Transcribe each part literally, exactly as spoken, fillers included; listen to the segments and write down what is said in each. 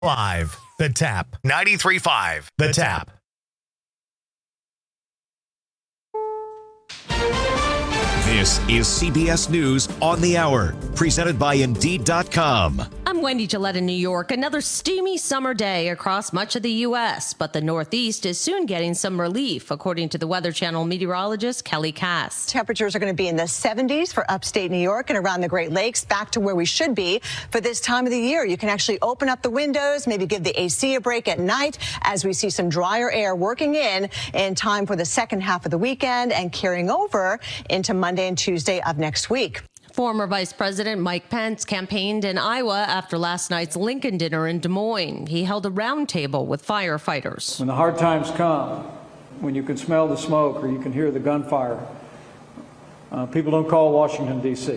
Live, The Tap, ninety-three point five, The Tap. This is C B S News on the Hour, presented by Indeed dot com. I'm Wendy Gillette in New York. Another steamy summer day across much of the U S, but the Northeast is soon getting some relief, according to the Weather Channel meteorologist Kelly Cass. Temperatures are going to be in the seventies for upstate New York and around the Great Lakes, back to where we should be for this time of the year. You can actually open up the windows, maybe give the A C a break at night as we see some drier air working in in time for the second half of the weekend and carrying over into Monday and Tuesday of next week. Former Vice President Mike Pence campaigned in Iowa after last night's Lincoln dinner in Des Moines. He held a roundtable with firefighters. When the hard times come, when you can smell the smoke or you can hear the gunfire, uh, people don't call Washington, D C,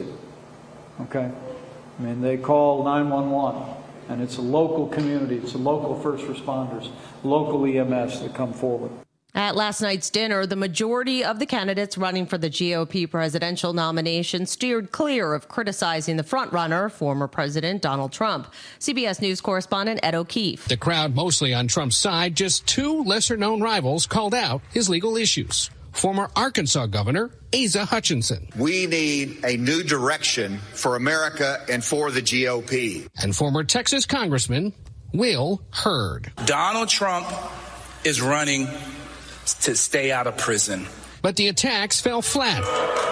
okay? I mean, they call nine one one, and it's a local community, it's a local first responders, local E M S that come forward. At last night's dinner, the majority of the candidates running for the G O P presidential nomination steered clear of criticizing the frontrunner, former President Donald Trump. C B S News correspondent Ed O'Keefe. The crowd mostly on Trump's side, just two lesser-known rivals called out his legal issues. Former Arkansas Governor Asa Hutchinson. We need a new direction for America and for the G O P. And former Texas Congressman Will Hurd. Donald Trump is running to stay out of prison. But the attacks fell flat.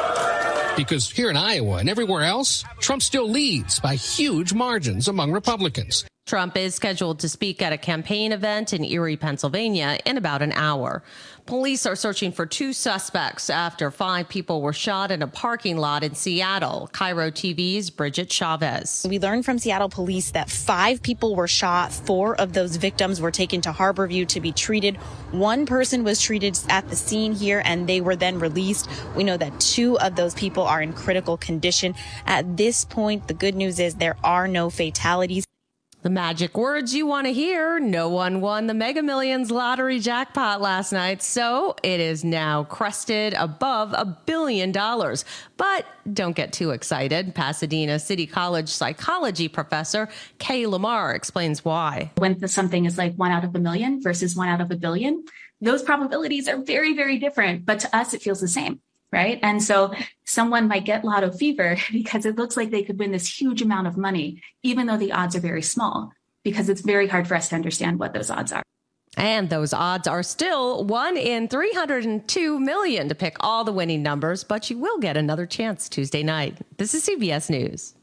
Because here in Iowa and everywhere else, Trump still leads by huge margins among Republicans. Trump is scheduled to speak at a campaign event in Erie, Pennsylvania in about an hour. Police are searching for two suspects after five people were shot in a parking lot in Seattle. Cairo T V's Bridget Chavez. We learned from Seattle police that five people were shot. Four of those victims were taken to Harborview to be treated. One person was treated at the scene here and they were then released. We know that two of those people are in critical condition. At this point, the good news is there are no fatalities. The magic words you want to hear: no one won the Mega Millions lottery jackpot last night, so it is now crested above a billion dollars. But don't get too excited. Pasadena City College psychology professor Kay Lamar explains why. When something is like one out of a million versus one out of a billion, those probabilities are very, very different. But to us, it feels the same. Right. And so someone might get lotto fever because it looks like they could win this huge amount of money, even though the odds are very small, because it's very hard for us to understand what those odds are. And those odds are still one in three hundred two million to pick all the winning numbers, but you will get another chance Tuesday night. This is C B S News.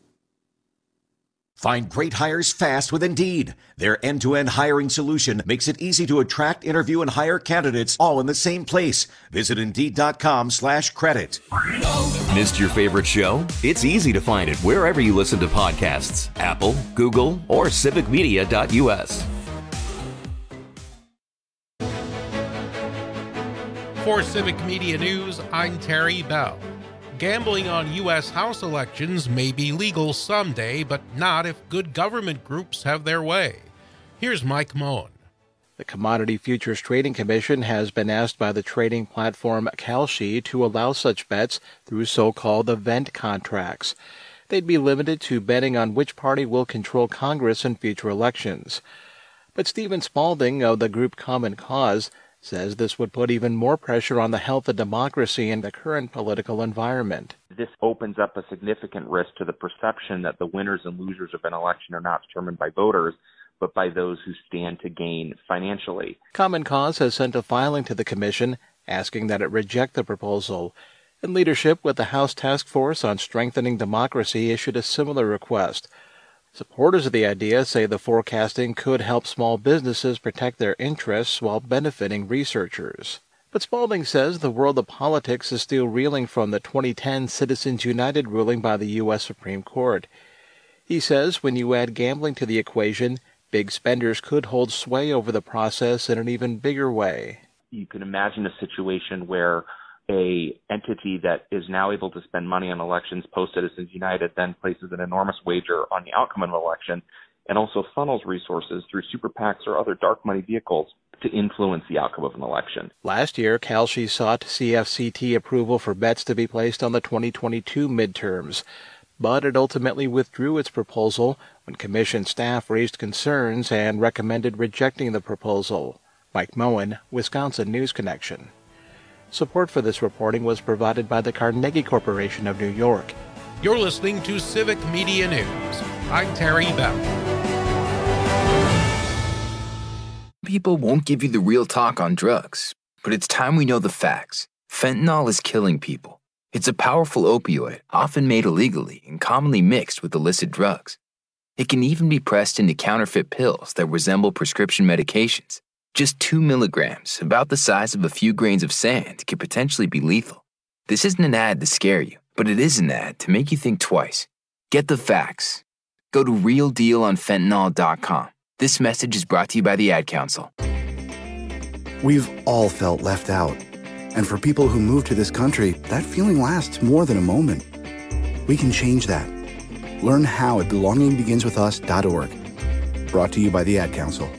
Find great hires fast with Indeed. Their end-to-end hiring solution makes it easy to attract, interview, and hire candidates all in the same place. Visit Indeed.com slash credit. Missed your favorite show? It's easy to find it wherever you listen to podcasts. Apple, Google, or civic media dot U S. For Civic Media News, I'm Terry Bell. Gambling on U S House elections may be legal someday, but not if good government groups have their way. Here's Mike Moen. The Commodity Futures Trading Commission has been asked by the trading platform Kalshi to allow such bets through so-called event contracts. They'd be limited to betting on which party will control Congress in future elections. But Stephen Spalding of the group Common Cause says this would put even more pressure on the health of democracy in the current political environment. This opens up a significant risk to the perception that the winners and losers of an election are not determined by voters, but by those who stand to gain financially. Common Cause has sent a filing to the commission asking that it reject the proposal. And leadership with the House Task Force on Strengthening Democracy issued a similar request. Supporters of the idea say the forecasting could help small businesses protect their interests while benefiting researchers. But Spalding says the world of politics is still reeling from the twenty ten Citizens United ruling by the U S Supreme Court. He says when you add gambling to the equation, big spenders could hold sway over the process in an even bigger way. You can imagine a situation where a entity that is now able to spend money on elections, post Citizens United, then places an enormous wager on the outcome of an election and also funnels resources through super PACs or other dark money vehicles to influence the outcome of an election. Last year, Kalshi sought C F C T approval for bets to be placed on the twenty twenty-two midterms. but it ultimately withdrew its proposal when commission staff raised concerns and recommended rejecting the proposal. Mike Moen, Wisconsin News Connection. Support for this reporting was provided by the Carnegie Corporation of New York. You're listening to Civic Media News. I'm Terry Bell. People won't give you the real talk on drugs, but it's time we know the facts. Fentanyl is killing people. It's a powerful opioid, often made illegally and commonly mixed with illicit drugs. It can even be pressed into counterfeit pills that resemble prescription medications. Just two milligrams, about the size of a few grains of sand, could potentially be lethal. This isn't an ad to scare you, but it is an ad to make you think twice. Get the facts. Go to real deal on fentanyl dot com. This message is brought to you by the Ad Council. We've all felt left out. And for people who move to this country, that feeling lasts more than a moment. We can change that. Learn how at belonging begins with us dot org. Brought to you by the Ad Council.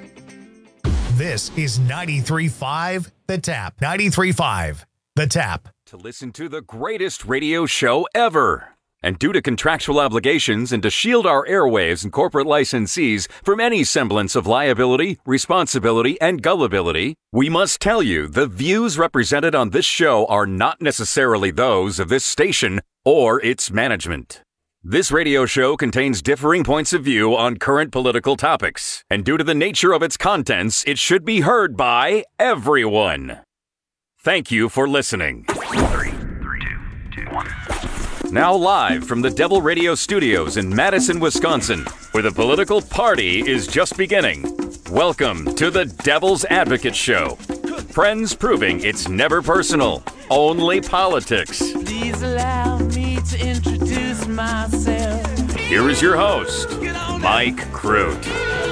This is ninety-three point five The Tap. ninety-three point five The Tap. To listen to the greatest radio show ever. And due to contractual obligations and to shield our airwaves and corporate licensees from any semblance of liability, responsibility, and gullibility, we must tell you the views represented on this show are not necessarily those of this station or its management. This radio show contains differing points of view on current political topics, and due to the nature of its contents, it should be heard by everyone. Thank you for listening. Three, three, two, two, one. Now live from the Devil Radio Studios in Madison, Wisconsin, where the political party is just beginning. Welcome to the Devil's Advocate Show. Friends proving it's never personal, only politics. Please allow me to introduce myself. Here is your host, Mike Crute.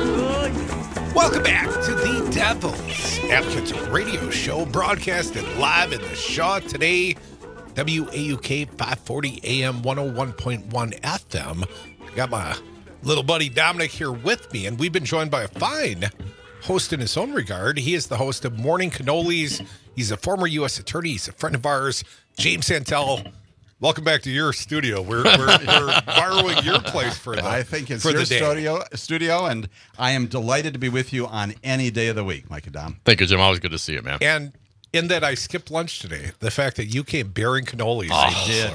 Welcome back to the Devil's Advocate Radio Show, broadcasted live in the Shaw today. W A U K five forty A M one oh one point one F M. Got my little buddy Dominic here with me, and we've been joined by a fine host in his own regard. He is the host of Morning Cannolis. He's a former U S attorney. He's a friend of ours, James Santel. Welcome back to your studio. We're, we're, we're borrowing your place for the I think it's for your the day. studio, studio, and I am delighted to be with you on any day of the week, Mike and Dom. Thank you, Jim. Always good to see you, man. And in that I skipped lunch today, the fact that you came bearing cannolis. Oh, I did.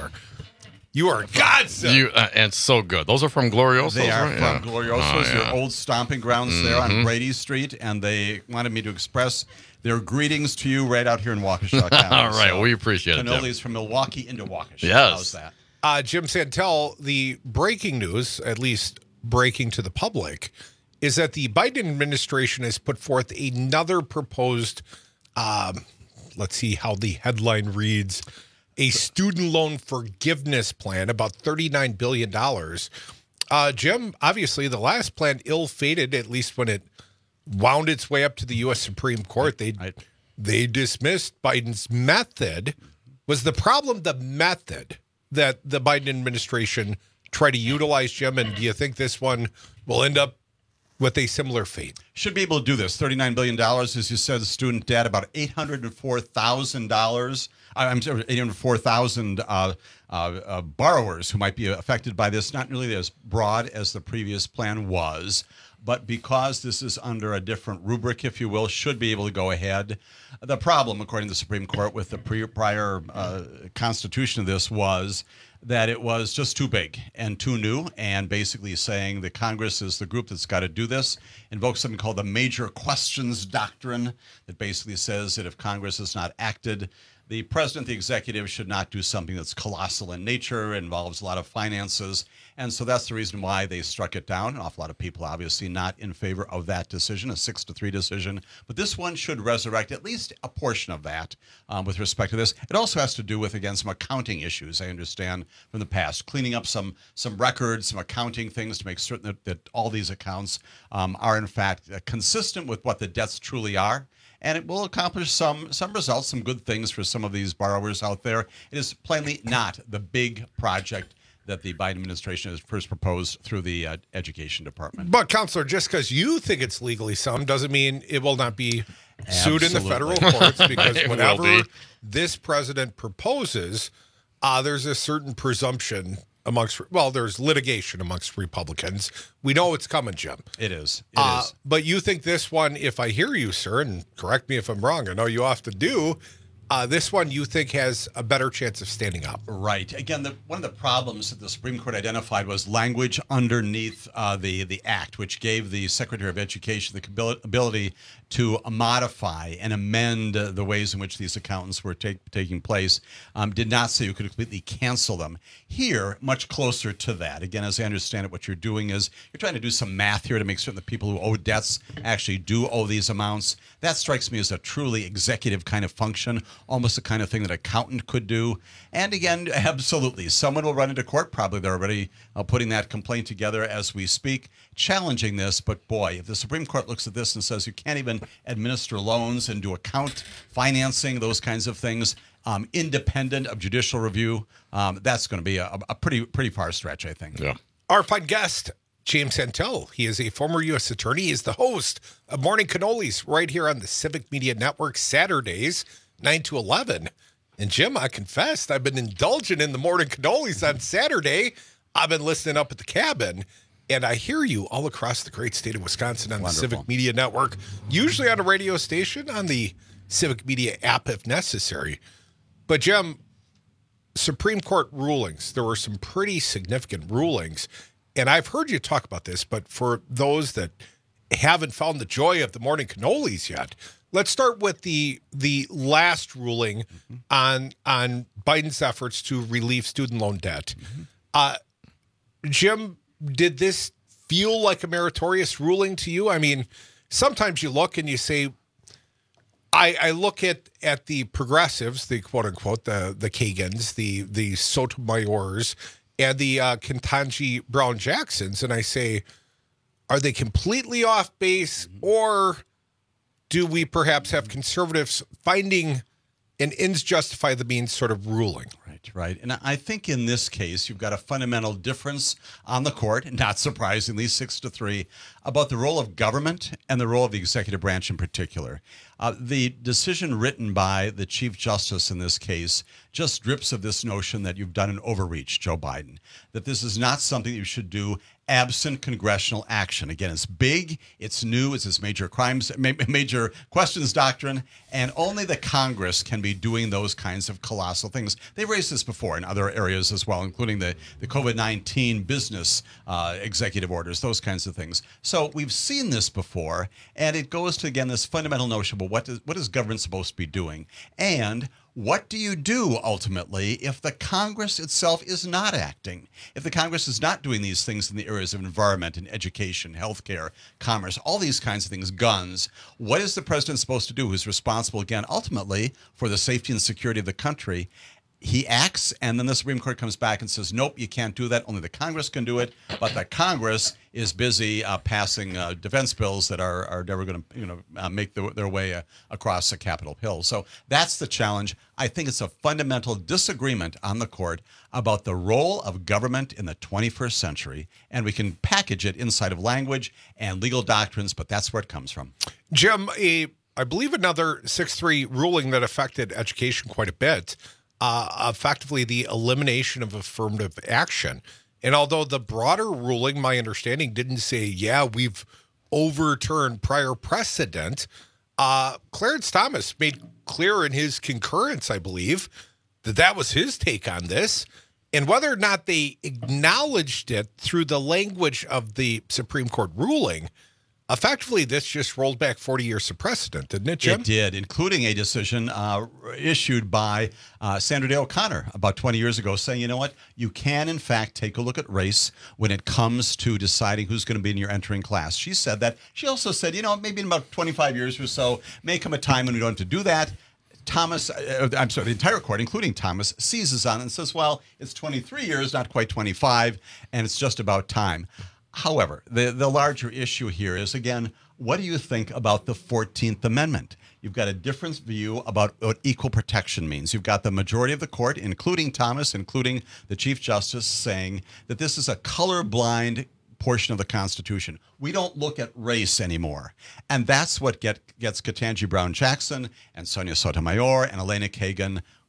You are a godsend. You, uh, and so good. Those are from Gloriosos, They are right? from Yeah. Gloriosos, Oh, yeah. your old stomping grounds Mm-hmm. there on Brady Street, and they wanted me to express their greetings to you right out here in Waukesha County. All right, So, we appreciate it, Jim. Cannolis from Milwaukee into Waukesha. Yes. How's that? Uh, Jim Santel, the breaking news, at least breaking to the public, is that the Biden administration has put forth another proposed, um, let's see how the headline reads, a student loan forgiveness plan, about thirty-nine billion dollars. Uh, Jim, obviously the last plan ill-fated, at least when it wound its way up to the U S Supreme Court. They, I, they dismissed Biden's method. Was the problem the method that the Biden administration tried to utilize, Jim? And do you think this one will end up with a similar fate? Should be able to do this. thirty-nine billion dollars, as you said, student debt, about eight hundred four thousand dollars. I'm sorry, eight hundred four thousand uh, uh, uh, borrowers who might be affected by this. Not nearly as broad as the previous plan was, but because this is under a different rubric, if you will, should be able to go ahead. The problem, according to the Supreme Court, with the pre- prior uh, constitution of this was that it was just too big and too new, and basically saying that Congress is the group that's got to do this, invokes something called the Major Questions Doctrine that basically says that if Congress has not acted, the president, the executive, should not do something that's colossal in nature, involves a lot of finances. And so that's the reason why they struck it down. An awful lot of people obviously not in favor of that decision, a six to three decision. But this one should resurrect at least a portion of that um, with respect to this. It also has to do with, again, some accounting issues, I understand, from the past, cleaning up some some records, some accounting things to make certain that, that all these accounts um, are, in fact, uh, consistent with what the debts truly are. And it will accomplish some some results, some good things for some of these borrowers out there. It is plainly not the big project that the Biden administration has first proposed through the uh, Education Department. But, Counselor, just because you think it's legally sound doesn't mean it will not be sued Absolutely. in the federal courts, because It will whenever be. this president proposes, uh, there's a certain presumption amongst, well, there's litigation amongst Republicans. We know it's coming, Jim. It is. It uh, is. But you think this one, if I hear you, sir, and correct me if I'm wrong, I know you often do, uh, this one you think has a better chance of standing up. Right. Again, the, one of the problems that the Supreme Court identified was language underneath uh, the, the act, which gave the Secretary of Education the ability to modify and amend uh, the ways in which these accountants were take, taking place, um, did not say you could completely cancel them. Here, much closer to that. Again, as I understand it, what you're doing is you're trying to do some math here to make certain that people who owe debts actually do owe these amounts. That strikes me as a truly executive kind of function, almost the kind of thing that an accountant could do. And again, absolutely, someone will run into court. Probably they're already uh, putting that complaint together as we speak, challenging this. But boy, if the Supreme Court looks at this and says you can't even administer loans and do account financing, those kinds of things, um, independent of judicial review, um, that's going to be a, a pretty pretty far stretch, I think. Yeah. Our fine guest, James Santel. He is a former U S attorney. He is the host of Morning Cannolis right here on the Civic Media Network, Saturdays, nine to eleven. And Jim, I confessed, I've been indulging in the Morning Cannolis on Saturday. I've been listening up at the cabin. And I hear you all across the great state of Wisconsin on Wonderful. the Civic Media Network, usually on a radio station, on the Civic Media app if necessary. But, Jim, Supreme Court rulings, there were some pretty significant rulings. And I've heard you talk about this, but for those that haven't found the joy of the Morning Cannolis yet, let's start with the the last ruling mm-hmm. on, on Biden's efforts to relieve student loan debt. Mm-hmm. Uh, Jim, did this feel like a meritorious ruling to you? I mean, sometimes you look and you say, I, I look at, at the progressives, the quote unquote, the the Kagans, the the Sotomayors, and the uh, Ketanji Brown Jacksons, and I say, are they completely off base, or do we perhaps have conservatives finding an ends justify the means sort of ruling? Right, right. And I think in this case, you've got a fundamental difference on the court, not surprisingly, six to three, about the role of government and the role of the executive branch in particular. Uh, the decision written by the Chief Justice in this case just drips of this notion that you've done an overreach, Joe Biden, that this is not something you should do absent congressional action. Again, it's big, it's new, it's this major crimes, major questions doctrine, and only the Congress can be doing those kinds of colossal things. They've raised this before in other areas as well, including the, the COVID nineteen business uh, executive orders, those kinds of things. So we've seen this before, and it goes to, again, this fundamental notion about what, does, what is government supposed to be doing? And what do you do ultimately if the Congress itself is not acting? If the Congress is not doing these things in the areas of environment and education, healthcare, commerce, all these kinds of things, guns, what is the president supposed to do who's responsible, again, ultimately for the safety and security of the country? He acts, and then the Supreme Court comes back and says, nope, you can't do that. Only the Congress can do it. But the Congress is busy uh, passing uh, defense bills that are, are never going to you know, uh, make the, their way uh, across the Capitol Hill. So that's the challenge. I think it's a fundamental disagreement on the court about the role of government in the twenty-first century, and we can package it inside of language and legal doctrines, but that's where it comes from. Jim, a, I believe another six three ruling that affected education quite a bit, Uh, effectively the elimination of affirmative action. And although the broader ruling, my understanding, didn't say, yeah, we've overturned prior precedent, uh, Clarence Thomas made clear in his concurrence, I believe, that that was his take on this. And whether or not they acknowledged it through the language of the Supreme Court ruling, effectively, this just rolled back forty years of precedent, didn't it, Jim? It did, including a decision uh, issued by uh, Sandra Day O'Connor about twenty years ago saying, you know what, you can, in fact, take a look at race when it comes to deciding who's going to be in your entering class. She said that. She also said, you know, maybe in about twenty-five years or so, may come a time when we don't have to do that. Thomas, uh, I'm sorry, the entire court, including Thomas, seizes on it and says, well, it's twenty-three years, not quite twenty-five, and it's just about time. However, the, the larger issue here is, again, what do you think about the fourteenth Amendment? You've got a different view about what equal protection means. You've got the majority of the court, including Thomas, including the Chief Justice, saying that this is a colorblind portion of the Constitution. We don't look at race anymore. And that's what get, gets Ketanji Brown Jackson and Sonia Sotomayor and Elena Kagan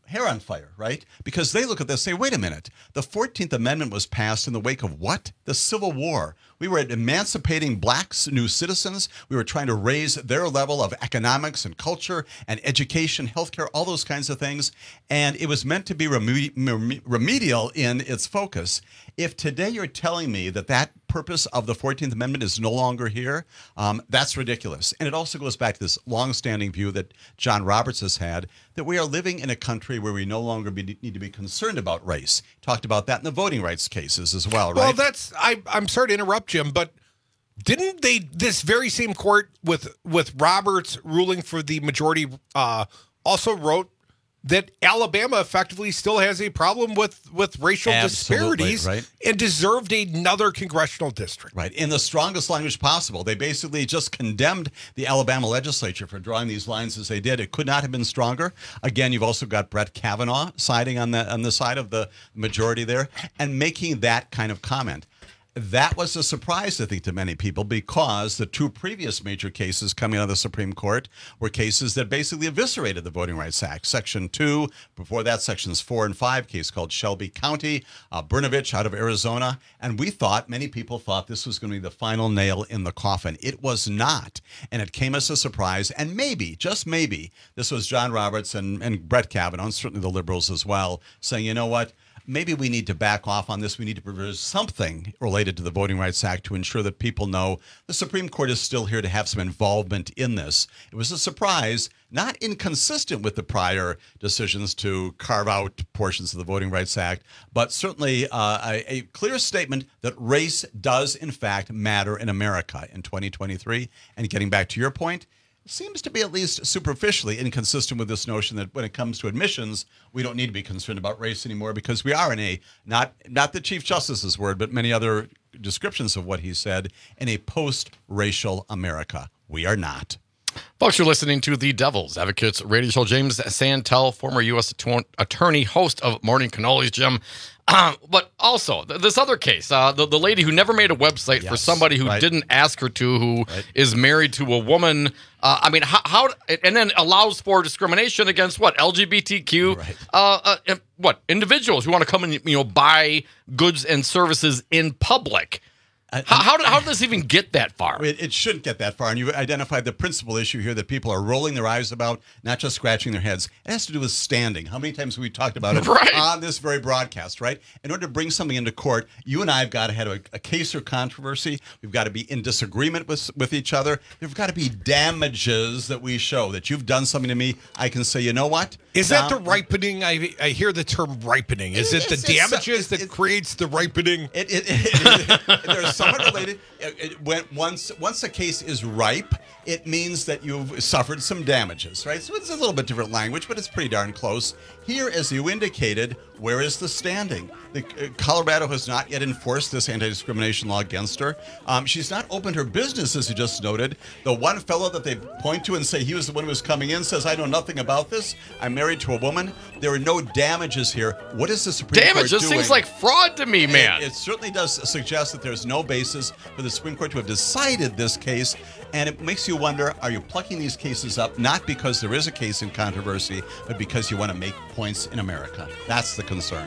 hair on fire, right? Because they look at this and say, wait a minute, the fourteenth Amendment was passed in the wake of what? The Civil War. We were emancipating blacks, new citizens. We were trying to raise their level of economics and culture and education, healthcare, all those kinds of things. And it was meant to be reme- remedial in its focus. If today you're telling me that that purpose of the fourteenth Amendment is no longer here, um, that's ridiculous. And it also goes back to this longstanding view that John Roberts has had, that we are living in a country where we no longer be, need to be concerned about race. Talked about that in the voting rights cases as well, right? Well, that's, I, I'm sorry to interrupt, Jim, but didn't they, this very same court with, with Roberts ruling for the majority, uh, also wrote that Alabama effectively still has a problem with, with racial Absolutely, disparities, right? And deserved another congressional district. Right. In the strongest language possible. They basically just condemned the Alabama legislature for drawing these lines as they did. It could not have been stronger. Again, you've also got Brett Kavanaugh siding on the on the side of the majority there and making that kind of comment. That was a surprise, I think, to many people because the two previous major cases coming out of the Supreme Court were cases that basically eviscerated the Voting Rights Act. Section two, before that, sections four and five, case called Shelby County, uh, Brnovich out of Arizona. And we thought, many people thought this was going to be the final nail in the coffin. It was not. And it came as a surprise. And maybe, just maybe, this was John Roberts and, and Brett Kavanaugh, and certainly the liberals as well, saying, you know what? Maybe we need to back off on this. We need to propose something related to the Voting Rights Act to ensure that people know the Supreme Court is still here to have some involvement in this. It was a surprise, not inconsistent with the prior decisions to carve out portions of the Voting Rights Act, but certainly uh, a, a clear statement that race does, in fact, matter in America in twenty twenty-three. And getting back to your point, seems to be at least superficially inconsistent with this notion that when it comes to admissions, we don't need to be concerned about race anymore because we are in a, not not the Chief Justice's word, but many other descriptions of what he said, in a post-racial America. We are not. Folks, you're listening to the Devil's Advocates radio show. James Santel, former U S attorney, host of Morning Cannolis, Jim. Uh, but also, th- this other case, uh, the, the lady who never made a website yes, for somebody who right. didn't ask her to, who right. is married to a woman. Uh, I mean, how, how, and then allows for discrimination against what? L G B T Q, right. uh, uh, what? Individuals who want to come and, you know, buy goods and services in public. How, how, did, how did this even get that far? It, it shouldn't get that far. And you identified the principal issue here that people are rolling their eyes about, not just scratching their heads. It has to do with standing. How many times have we talked about it right. on this very broadcast, right? In order to bring something into court, you and I have got to have a, a case or controversy. We've got to be in disagreement with, with each other. There've got to be damages that we show that you've done something to me. I can say, you know what? Is now, that the ripening? I, I hear the term ripening. Is it, it the damages that creates the ripening? It, it, it, it, there's somewhat related. It, it, when, once once a case is ripe, it means that you've suffered some damages, right? So it's a little bit different language, but it's pretty darn close. Here, as you indicated, where is the standing? The, uh, Colorado has not yet enforced this anti-discrimination law against her. Um, she's not opened her business, as you just noted. The one fellow that they point to and say he was the one who was coming in says, I know nothing about this. I'm married to a woman. There are no damages here. What is the Supreme Damages Court doing? Damages seems like fraud to me, man. It, it certainly does suggest that there's no basis for the Supreme Court to have decided this case. And it makes you wonder, are you plucking these cases up not because there is a case in controversy, but because you want to make points in America? That's the concern.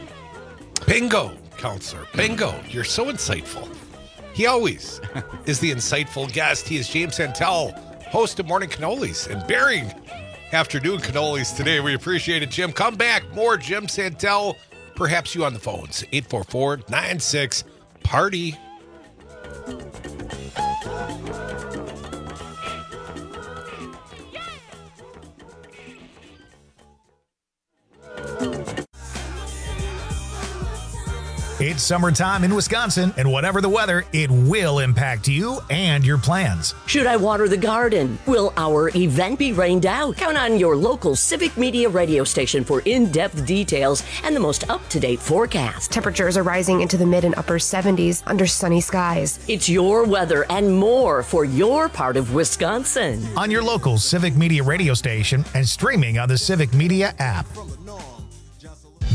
Bingo, Counselor. Bingo. You're so insightful. He always is the insightful guest. He is James Santel, host of Morning Cannolis and bearing afternoon cannolis today. We appreciate it, Jim. Come back. More Jim Santel. Perhaps you on the phones. eight four four, nine six, party. It's summertime in Wisconsin, and whatever the weather, it will impact you and your plans. Should I water the garden? Will our event be rained out? Count on your local Civic Media radio station for in-depth details and the most up-to-date forecast. Temperatures are rising into the mid and upper seventies under sunny skies. It's your weather and more for your part of Wisconsin. On your local Civic Media radio station and streaming on the Civic Media app.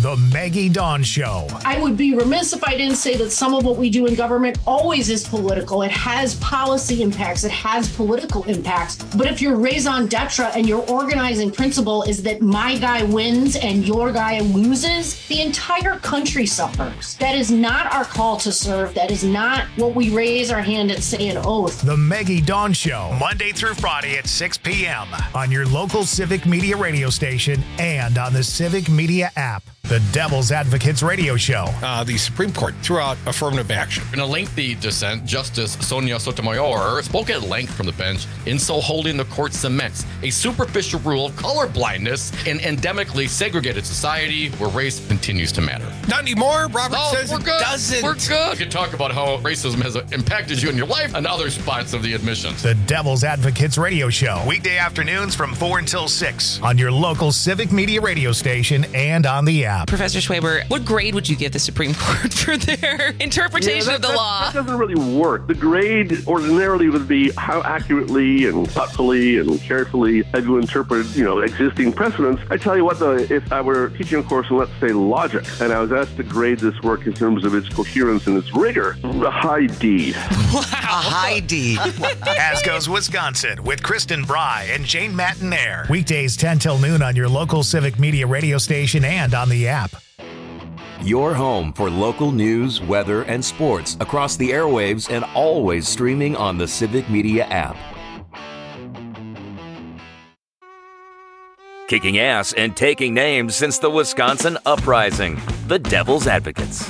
The Maggie Dawn Show. I would be remiss if I didn't say that some of what we do in government always is political. It has policy impacts. It has political impacts. But if your raison d'etre and your organizing principle is that my guy wins and your guy loses, the entire country suffers. That is not our call to serve. That is not what we raise our hand and say an oath. The Maggie Dawn Show, Monday through Friday at six p.m. on your local Civic Media radio station and on the Civic Media app. The Devil's Advocates Radio Show. Uh, the Supreme Court threw out affirmative action. In a lengthy dissent, Justice Sonia Sotomayor spoke at length from the bench, in so holding the court cements a superficial rule of colorblindness in endemically segregated society where race continues to matter. Not anymore. Robert oh, says we're it good. doesn't. We're good. We can talk about how racism has impacted you in your life and other spots of the admissions. The Devil's Advocates Radio Show. Weekday afternoons from four until six on your local Civic Media radio station and on the app. Professor Schwaber, what grade would you give the Supreme Court for their interpretation yeah, that, of the that, law? That doesn't really work. The grade ordinarily would be how accurately and thoughtfully and carefully have you interpreted, you know, existing precedents. I tell you what, though, if I were teaching a course in, let's say, logic, and I was asked to grade this work in terms of its coherence and its rigor, a high D. Wow. A high D. As goes Wisconsin with Kristen Bry and Jane Matinaire. Weekdays ten till noon on your local Civic Media radio station and on the app. Your home for local news, weather, and sports across the airwaves and always streaming on the Civic Media app. Kicking ass and taking names since the Wisconsin Uprising. The Devil's Advocates.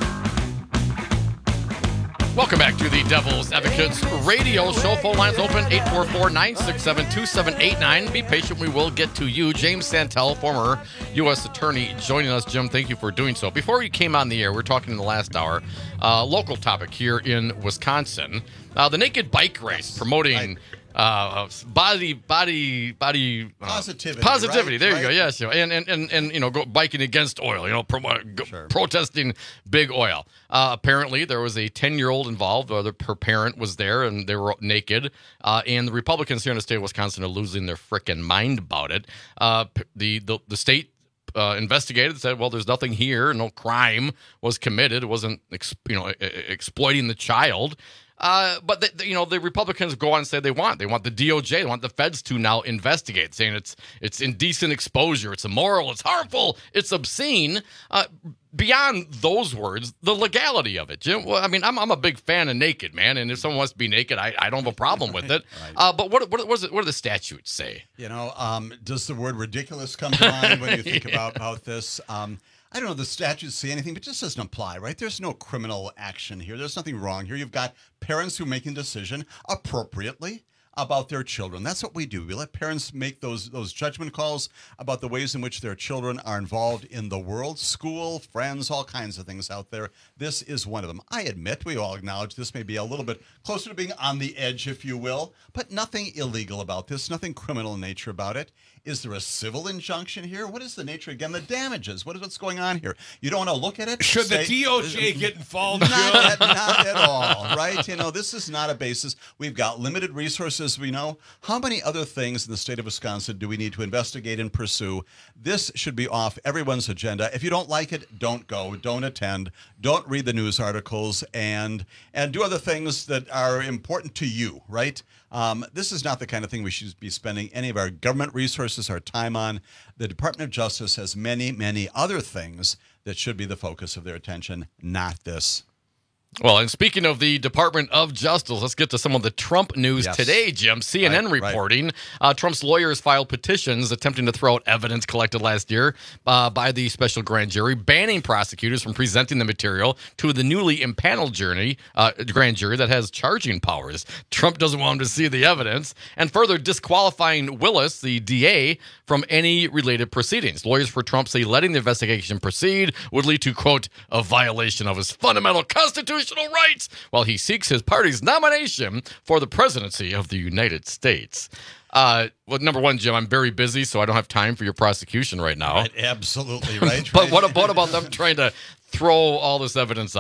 Welcome back to the Devil's Advocates Radio Show. Phone lines open, eight four four, nine six seven, two seven eight nine. Be patient, we will get to you. James Santel, former U S attorney, joining us. Jim, thank you for doing so. Before you came on the air, we were talking in the last hour, uh, local topic here in Wisconsin. Uh, the naked bike race promoting... Uh, body, body, body uh, positivity. Positivity. Right? There you right? go. Yes, and and and and you know, go biking against oil. You know, pro, uh, go, sure. protesting big oil. Uh, apparently, there was a ten-year-old involved. Or the, her parent was there, and they were naked. Uh, and the Republicans here in the state of Wisconsin are losing their frickin' mind about it. Uh, the the the state. Uh, investigated and said, well, there's nothing here. No crime was committed. It wasn't, ex- you know, exploiting the child. Uh, but, the, the, you know, the Republicans go on and say they want. They want the D O J, they want the feds to now investigate, saying it's it's indecent exposure, it's immoral, it's harmful, it's obscene. Uh, beyond those words, the legality of it, Jim. Well, I mean, I'm I'm a big fan of naked, man, and if someone wants to be naked, I, I don't have a problem with it. Right. Uh, but what what what, is it, what do the statutes say? You know, um, does the word ridiculous come to mind when you think yeah. about, about this? Um, I don't know, the statutes say anything, but it just doesn't apply, right? There's no criminal action here. There's nothing wrong here. You've got parents who are making a decision appropriately about their children. That's what we do. We let parents make those those judgment calls about the ways in which their children are involved in the world, school, friends, all kinds of things out there. This is one of them. I admit, we all acknowledge this may be a little bit closer to being on the edge, if you will, but nothing illegal about this, nothing criminal in nature about it. Is there a civil injunction here? What is the nature, again, the damages? What is what's going on here? You don't want to look at it? Should say, the D O J get involved? Not at, not at all, right? You know, this is not a basis. We've got limited resources, we know. How many other things in the state of Wisconsin do we need to investigate and pursue? This should be off everyone's agenda. If you don't like it, don't go, don't attend, don't read the news articles, and and do other things that are important to you, right? Um, this is not the kind of thing we should be spending any of our government resources, our time on. The Department of Justice has many, many other things that should be the focus of their attention, not this. Well, and speaking of the Department of Justice, let's get to some of the Trump news yes. today, Jim. C N N right, reporting right. Uh, Trump's lawyers filed petitions attempting to throw out evidence collected last year uh, by the special grand jury, banning prosecutors from presenting the material to the newly impaneled jury, uh, grand jury that has charging powers. Trump doesn't want them to see the evidence, and further disqualifying Willis, the D A, from any related proceedings. Lawyers for Trump say letting the investigation proceed would lead to, quote, a violation of his fundamental constitution rights while he seeks his party's nomination for the presidency of the United States. Uh, well, number one, Jim, I'm very busy, so I don't have time for your prosecution right now. Right, absolutely, right. But right. what, what about them trying to throw all this evidence out?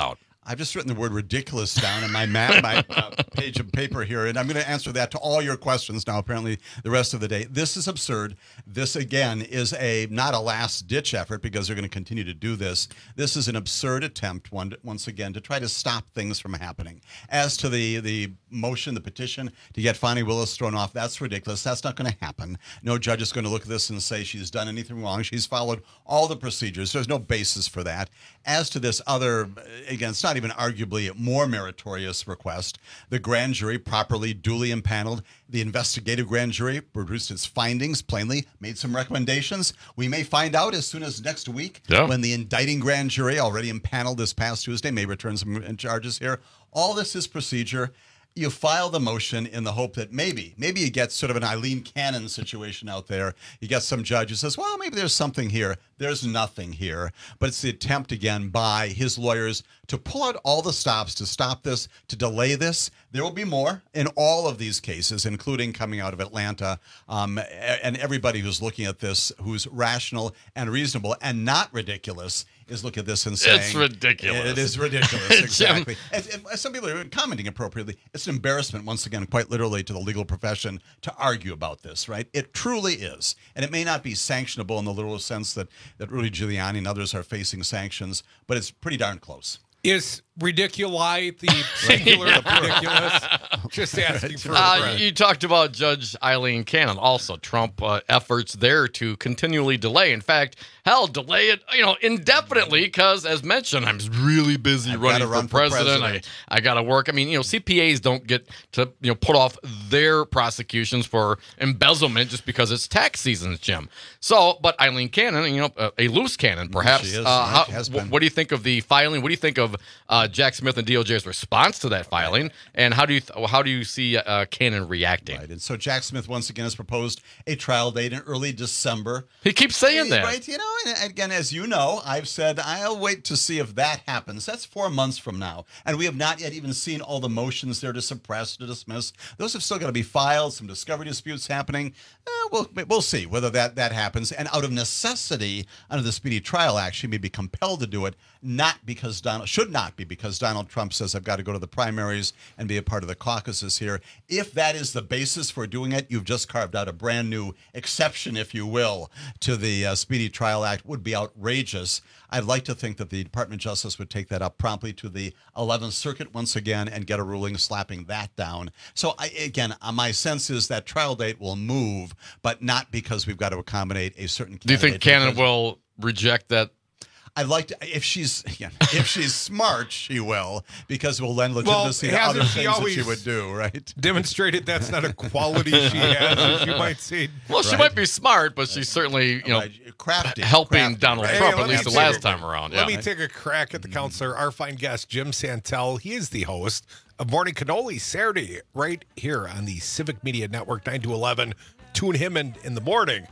I've just written the word ridiculous down on my map, my uh, page of paper here, and I'm going to answer that to all your questions now, apparently, the rest of the day. This is absurd. This, again, is a not a last-ditch effort because they're going to continue to do this. This is an absurd attempt, one, once again, to try to stop things from happening. As to the, the motion, the petition to get Fani Willis thrown off, that's ridiculous. That's not going to happen. No judge is going to look at this and say she's done anything wrong. She's followed all the procedures. There's no basis for that. As to this other, again, it's not even arguably a more meritorious request. The grand jury properly, duly impaneled. The investigative grand jury produced its findings, plainly made some recommendations. We may find out as soon as next week yeah. when the indicting grand jury, already impaneled this past Tuesday, may return some charges here. All this is procedure. You file the motion in the hope that maybe, maybe you get sort of an Eileen Cannon situation out there. You get some judge who says, well, maybe there's something here. There's nothing here. But it's the attempt, again, by his lawyers to pull out all the stops to stop this, to delay this. There will be more in all of these cases, including coming out of Atlanta. Um, and everybody who's looking at this, who's rational and reasonable and not ridiculous, is looking at this and saying, it's ridiculous. It is ridiculous, exactly. as, as some people are commenting appropriately, it's an embarrassment, once again, quite literally, to the legal profession to argue about this, right? It truly is. And it may not be sanctionable in the literal sense that, that Rudy Giuliani and others are facing sanctions, but it's pretty darn close. Is ridiculi the singular of ridiculous? Just asking for uh, a friend. You talked about Judge Eileen Cannon. Also, Trump uh, efforts there to continually delay. In fact, hell, delay it, you know, indefinitely because, as mentioned, I'm really busy I've running run for president. for president. I, I got to work. I mean, you know, C P As don't get to, you know, put off their prosecutions for embezzlement just because it's tax season, Jim. So, but Eileen Cannon, you know, uh, a loose cannon, perhaps. She is, uh, right? how, Has wh- been. what do you think of the filing? What do you think of uh, Jack Smith and D O J's response to that filing? And how do you th- how do you see uh, Cannon reacting? Right. And so Jack Smith once again has proposed a trial date in early December. He keeps saying that. Right. You know, and again, as you know, I've said I'll wait to see if that happens. That's four months from now. And we have not yet even seen all the motions there to suppress, to dismiss. Those have still got to be filed, some discovery disputes happening. Uh, we'll, we'll see whether that, that happens. And out of necessity, under the Speedy Trial Act, she may be compelled to do it, not because Donald, should not be because Donald Trump says, I've got to go to the primaries and be a part of the caucuses here. If that is the basis for doing it, you've just carved out a brand new exception, if you will, to the uh, Speedy Trial Act. Would be outrageous. I'd like to think that the Department of Justice would take that up promptly to the eleventh Circuit once again and get a ruling slapping that down. So, I, again, uh, my sense is that trial date will move, but not because we've got to accommodate a certain candidate. Do you think Cannon will reject that? I'd like to, if she's again, if she's smart, she will, because it will lend legitimacy well, to other she things that she would do, right? Demonstrated that's not a quality she has, she might say. Well, she Right. might be smart, but she's certainly, you know, Right. Crafty, helping crafty, Donald right? Trump, Hey, at let least me the take last a- time around. Let yeah. me take a crack at the counselor, our fine guest, Jim Santel. He is the host of Morning Cannoli Saturday right here on the Civic Media Network, nine to eleven. Tune him in in the morning.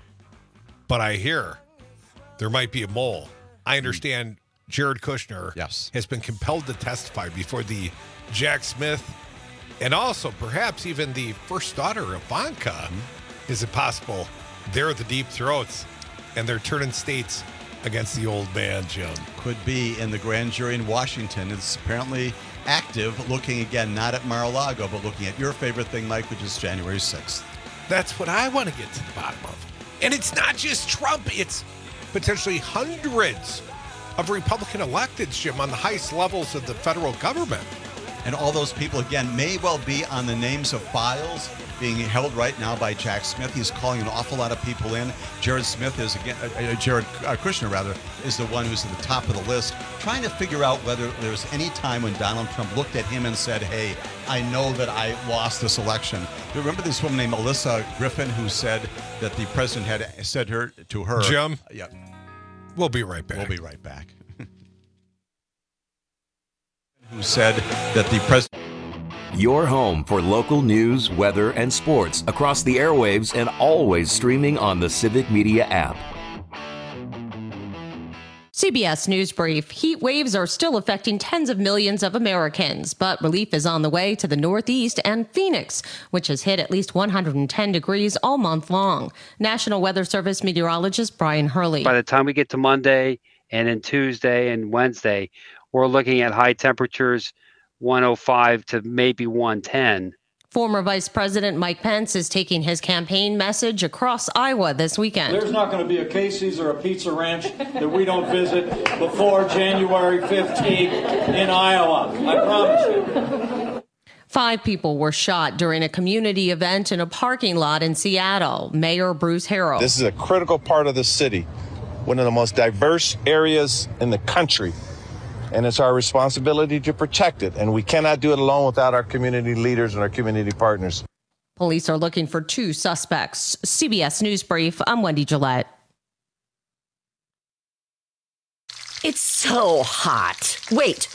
But I hear there might be a mole. I understand Jared Kushner Yes. has been compelled to testify before the Jack Smith and also perhaps even the first daughter, Ivanka. Mm-hmm. Is it possible they're the deep throats and they're turning states against the old man, Jim? Could be in the grand jury in Washington. It's apparently active, looking again not at Mar-a-Lago, but looking at your favorite thing, Mike, which is January sixth. That's what I want to get to the bottom of. And it's not just Trump, it's potentially hundreds of Republican electeds, Jim, on the highest levels of the federal government. And all those people, again, may well be on the names of files being held right now by Jack Smith. He's calling an awful lot of people in. Jared Smith is, again, uh, Jared uh, Kushner, rather, is the one who's at the top of the list, trying to figure out whether there's any time when Donald Trump looked at him and said, hey, I know that I lost this election. You remember this woman named Melissa Griffin who said that the president had said her to her. Jim? Uh, yeah. We'll be right back. We'll be right back. Who said that the president... Your home for local news, weather, and sports across the airwaves and always streaming on the Civic Media app. C B S News Brief. Heat waves are still affecting tens of millions of Americans, but relief is on the way to the Northeast and Phoenix, which has hit at least one hundred ten degrees all month long. National Weather Service meteorologist Brian Hurley. By the time we get to Monday and then Tuesday and Wednesday, we're looking at high temperatures, one oh five to maybe one ten. Former Vice President Mike Pence is taking his campaign message across Iowa this weekend. There's not going to be a Casey's or a Pizza Ranch that we don't visit before January fifteenth in Iowa. I promise you. Five people were shot during a community event in a parking lot in Seattle. Mayor Bruce Harrell. This is a critical part of the city, one of the most diverse areas in the country. And it's our responsibility to protect it. And we cannot do it alone without our community leaders and our community partners. Police are looking for two suspects. C B S News Brief, I'm Wendy Gillette. It's so hot. Wait.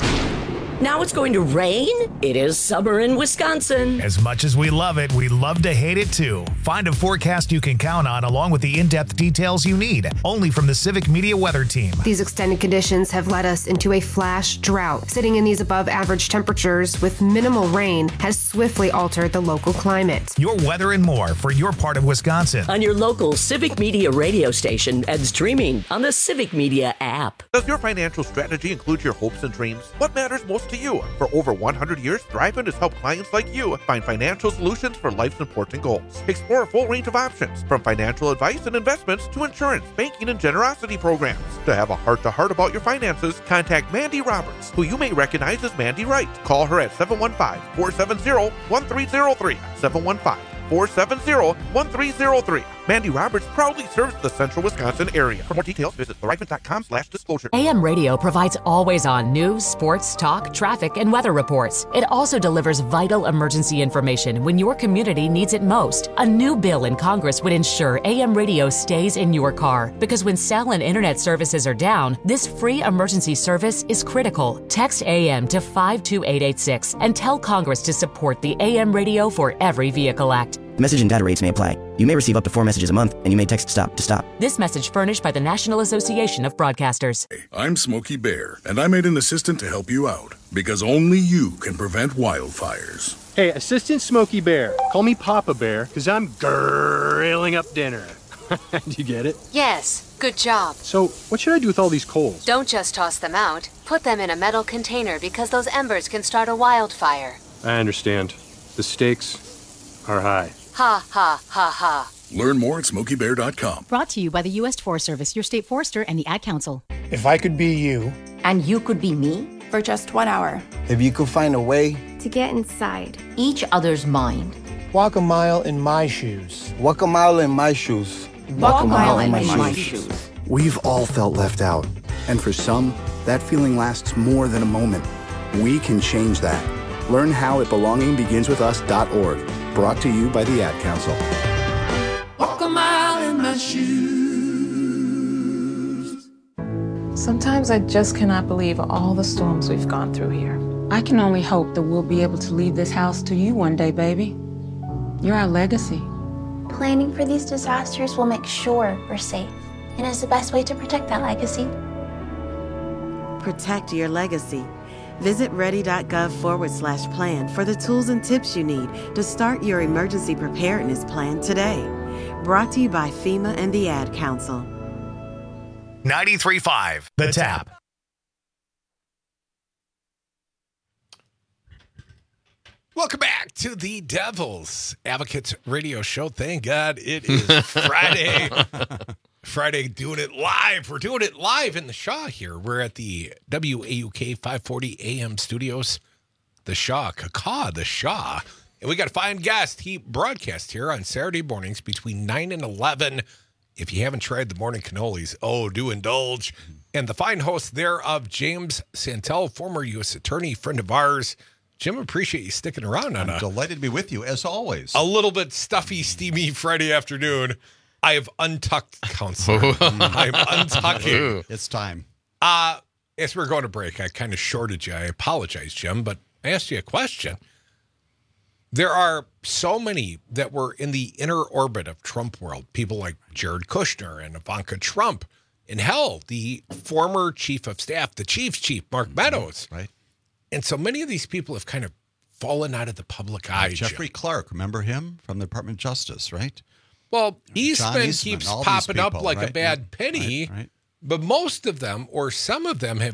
Now it's going to rain? It is summer in Wisconsin. As much as we love it, we love to hate it too. Find a forecast you can count on along with the in-depth details you need. Only from the Civic Media Weather Team. These extended conditions have led us into a flash drought. Sitting in these above average temperatures with minimal rain has swiftly altered the local climate. Your weather and more for your part of Wisconsin. On your local Civic Media radio station and streaming on the Civic Media app. Does your financial strategy include your hopes and dreams? What matters most to you? For over one hundred years, Thrivent has helped clients like you find financial solutions for life's important goals. Explore a full range of options, from financial advice and investments to insurance, banking, and generosity programs. To have a heart-to-heart about your finances, contact Mandy Roberts, who you may recognize as Mandy Wright. Call her at seven one five, four seven zero, one three zero three, seven one five, four seven zero, one three zero three. Mandy Roberts proudly serves the central Wisconsin area. For more details, visit thrivent.com slash disclosure. A M Radio provides always-on news, sports, talk, traffic, and weather reports. It also delivers vital emergency information when your community needs it most. A new bill in Congress would ensure A M Radio stays in your car, because when cell and internet services are down, this free emergency service is critical. Text A M to five two eight eight six and tell Congress to support the A M Radio for Every Vehicle Act. Message and data rates may apply. You may receive up to four messages a month, and you may text STOP to stop. This message furnished by the National Association of Broadcasters. I'm Smokey Bear, and I made an assistant to help you out, because only you can prevent wildfires. Hey, Assistant Smokey Bear, call me Papa Bear, because I'm grilling up dinner. Do you get it? Yes, good job. So, what should I do with all these coals? Don't just toss them out. Put them in a metal container, because those embers can start a wildfire. I understand. The stakes are high. Ha, ha, ha, ha. Learn more at smokey bear dot com. Brought to you by the U S Forest Service, your state forester, and the Ad Council. If I could be you. And you could be me? For just one hour. If you could find a way. To get inside. Each other's mind. Walk a mile in my shoes. Walk a mile in my shoes. Walk, Walk a mile, mile in, in my, my shoes. shoes. We've all felt left out. And for some, that feeling lasts more than a moment. We can change that. Learn how at belonging begins with us dot org. Brought to you by the Ad Council. Walk a mile in my shoes. Sometimes I just cannot believe all the storms we've gone through here. I can only hope that we'll be able to leave this house to you one day, baby. You're our legacy. Planning for these disasters will make sure we're safe, and is the best way to protect that legacy. Protect your legacy. Visit ready.gov forward slash plan for the tools and tips you need to start your emergency preparedness plan today. Brought to you by FEMA and the Ad Council. ninety-three point five, The Tap. Welcome back to the Devil's Advocates Radio Show. Thank God it is Friday. Friday, doing it live. We're doing it live in the Shaw here. We're at the W A U K five forty A M studios. The Shaw, Kaka, the Shaw. And we got a fine guest. He broadcasts here on Saturday mornings between nine and eleven. If you haven't tried the morning cannolis, oh, do indulge. And the fine host thereof, James Santel, former U S attorney, friend of ours. Jim, appreciate you sticking around on I'm a, delighted to be with you, as always. A little bit stuffy, steamy Friday afternoon. I have untucked, counselor. I'm untucking. It's time. Uh, as we're going to break, I kind of shorted you. I apologize, Jim, but I asked you a question. There are so many that were in the inner orbit of Trump world, people like Jared Kushner and Ivanka Trump. And hell, the former chief of staff, the chief's chief, Mark Meadows. Right. And so many of these people have kind of fallen out of the public eye. Jeffrey Jim. Clark, remember him from the Department of Justice, right? Well, Eastman, Eastman keeps popping people, up like right? a bad yeah. penny, right, right. but most of them, or some of them, have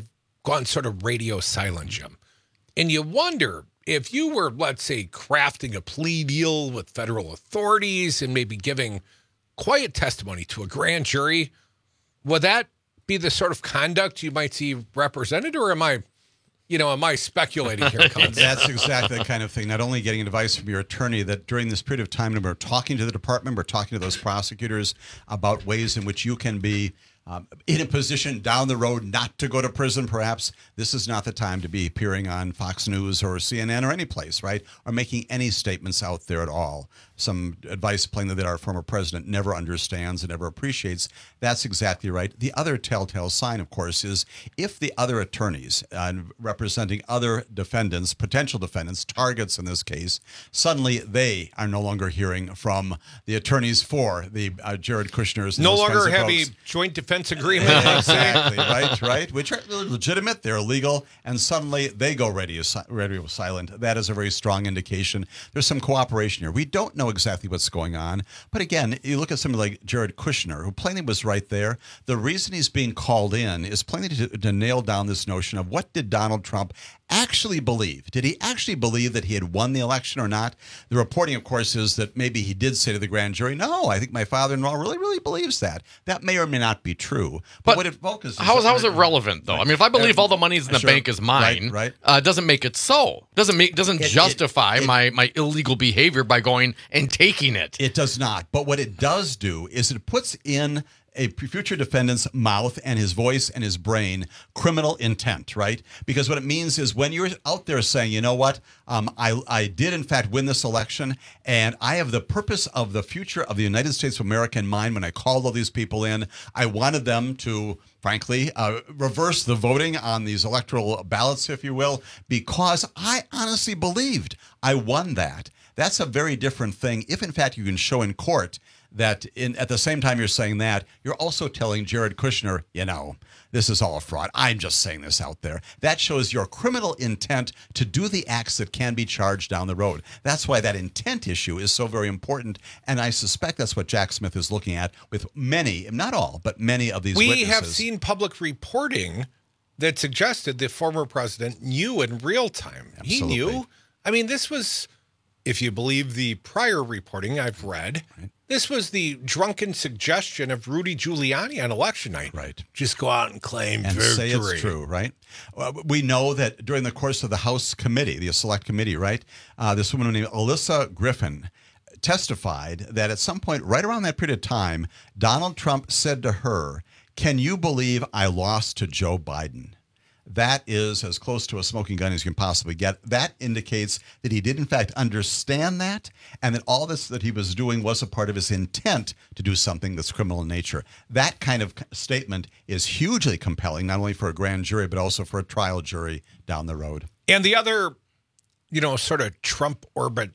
gone sort of radio silent, Jim. And you wonder if you were, let's say, crafting a plea deal with federal authorities and maybe giving quiet testimony to a grand jury, would that be the sort of conduct you might see represented, or am I, you know, am I speculating here? That's exactly the kind of thing. Not only getting advice from your attorney, that during this period of time, when we're talking to the department, we're talking to those prosecutors about ways in which you can be Um, in a position down the road not to go to prison, perhaps. This is not the time to be appearing on Fox News or C N N or any place, right? Or making any statements out there at all. Some advice plainly that our former president never understands and never appreciates. That's exactly right. The other telltale sign, of course, is if the other attorneys uh, representing other defendants, potential defendants, targets in this case, suddenly they are no longer hearing from the attorneys for the uh, Jared Kushner's. No longer have a joint defense agreement. Exactly, right, right. Which are legitimate, they're legal, and suddenly they go radio, radio silent. That is a very strong indication there's some cooperation here. We don't know exactly what's going on, but again, you look at somebody like Jared Kushner, who plainly was right there. The reason he's being called in is plainly to, to nail down this notion of what did Donald Trump actually believe? Did he actually believe that he had won the election or not? The reporting, of course, is that maybe he did say to the grand jury, no, I think my father-in-law really, really believes that. That may or may not be true. But, but what it focuses how is how is it relevant, though? Right. I mean, if I believe uh, all the money's in the sure. bank is mine, right, right. Uh, doesn't make it so. Doesn't make doesn't it, justify it, it, my, my illegal behavior by going and taking it. It does not. But what it does do is it puts in a future defendant's mouth and his voice and his brain criminal intent, right? Because what it means is when you're out there saying, you know what, um, I, I did in fact win this election, and I have the purpose of the future of the United States of America in mind when I called all these people in. I wanted them to, frankly, uh, reverse the voting on these electoral ballots, if you will, because I honestly believed I won that. That's a very different thing. If in fact you can show in court that in at the same time you're saying that, you're also telling Jared Kushner, you know, this is all a fraud. I'm just saying this out there. That shows your criminal intent to do the acts that can be charged down the road. That's why that intent issue is so very important, and I suspect that's what Jack Smith is looking at with many, not all, but many of these we witnesses. have seen public reporting that suggested the former president knew in real time. Absolutely. He knew. I mean, this was, if you believe the prior reporting I've read, right. This was the drunken suggestion of Rudy Giuliani on election night. Right. Just go out and claim and victory. say it's true, right? Uh, we know that during the course of the House committee, the select committee, right, uh, this woman named Alyssa Griffin testified that at some point right around that period of time, Donald Trump said to her, can you believe I lost to Joe Biden? That is as close to a smoking gun as you can possibly get. That indicates that he did, in fact, understand that, and that all this that he was doing was a part of his intent to do something that's criminal in nature. That kind of statement is hugely compelling, not only for a grand jury, but also for a trial jury down the road. And the other, you know, sort of Trump orbit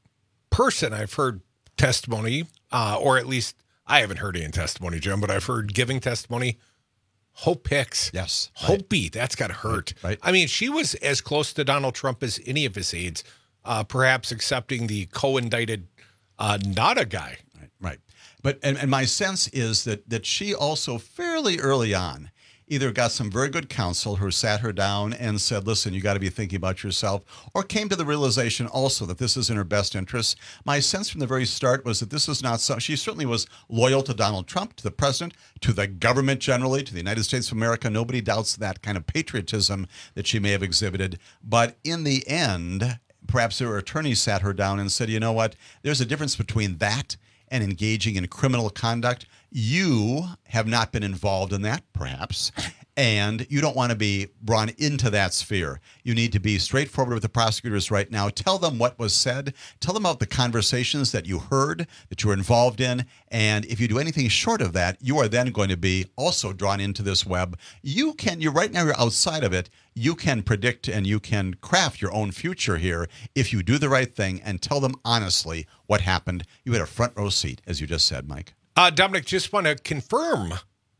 person I've heard testimony, uh, or at least I haven't heard any testimony, Jim, but I've heard giving testimony, Hope Hicks. Yes. Hopi, right. That's got to hurt. Right, right. I mean, she was as close to Donald Trump as any of his aides, uh, perhaps accepting the co-indicted uh, Nada guy. Right, right. But and, and my sense is that that she also fairly early on either got some very good counsel who sat her down and said, listen, you got to be thinking about yourself, or came to the realization also that this is in her best interest. My sense from the very start was that this is not so. She certainly was loyal to Donald Trump, to the president, to the government generally, to the United States of America. Nobody doubts that kind of patriotism that she may have exhibited. But in the end, perhaps her attorney sat her down and said, you know what, there's a difference between that and engaging in criminal conduct. You have not been involved in that, perhaps, and you don't want to be brought into that sphere. You need to be straightforward with the prosecutors right now. Tell them what was said. Tell them about the conversations that you heard, that you were involved in, and if you do anything short of that, you are then going to be also drawn into this web. You can, you're right now, you're outside of it. You can predict and you can craft your own future here if you do the right thing and tell them honestly what happened. You had a front row seat, as you just said, Mike. Uh, Dominic, just want to confirm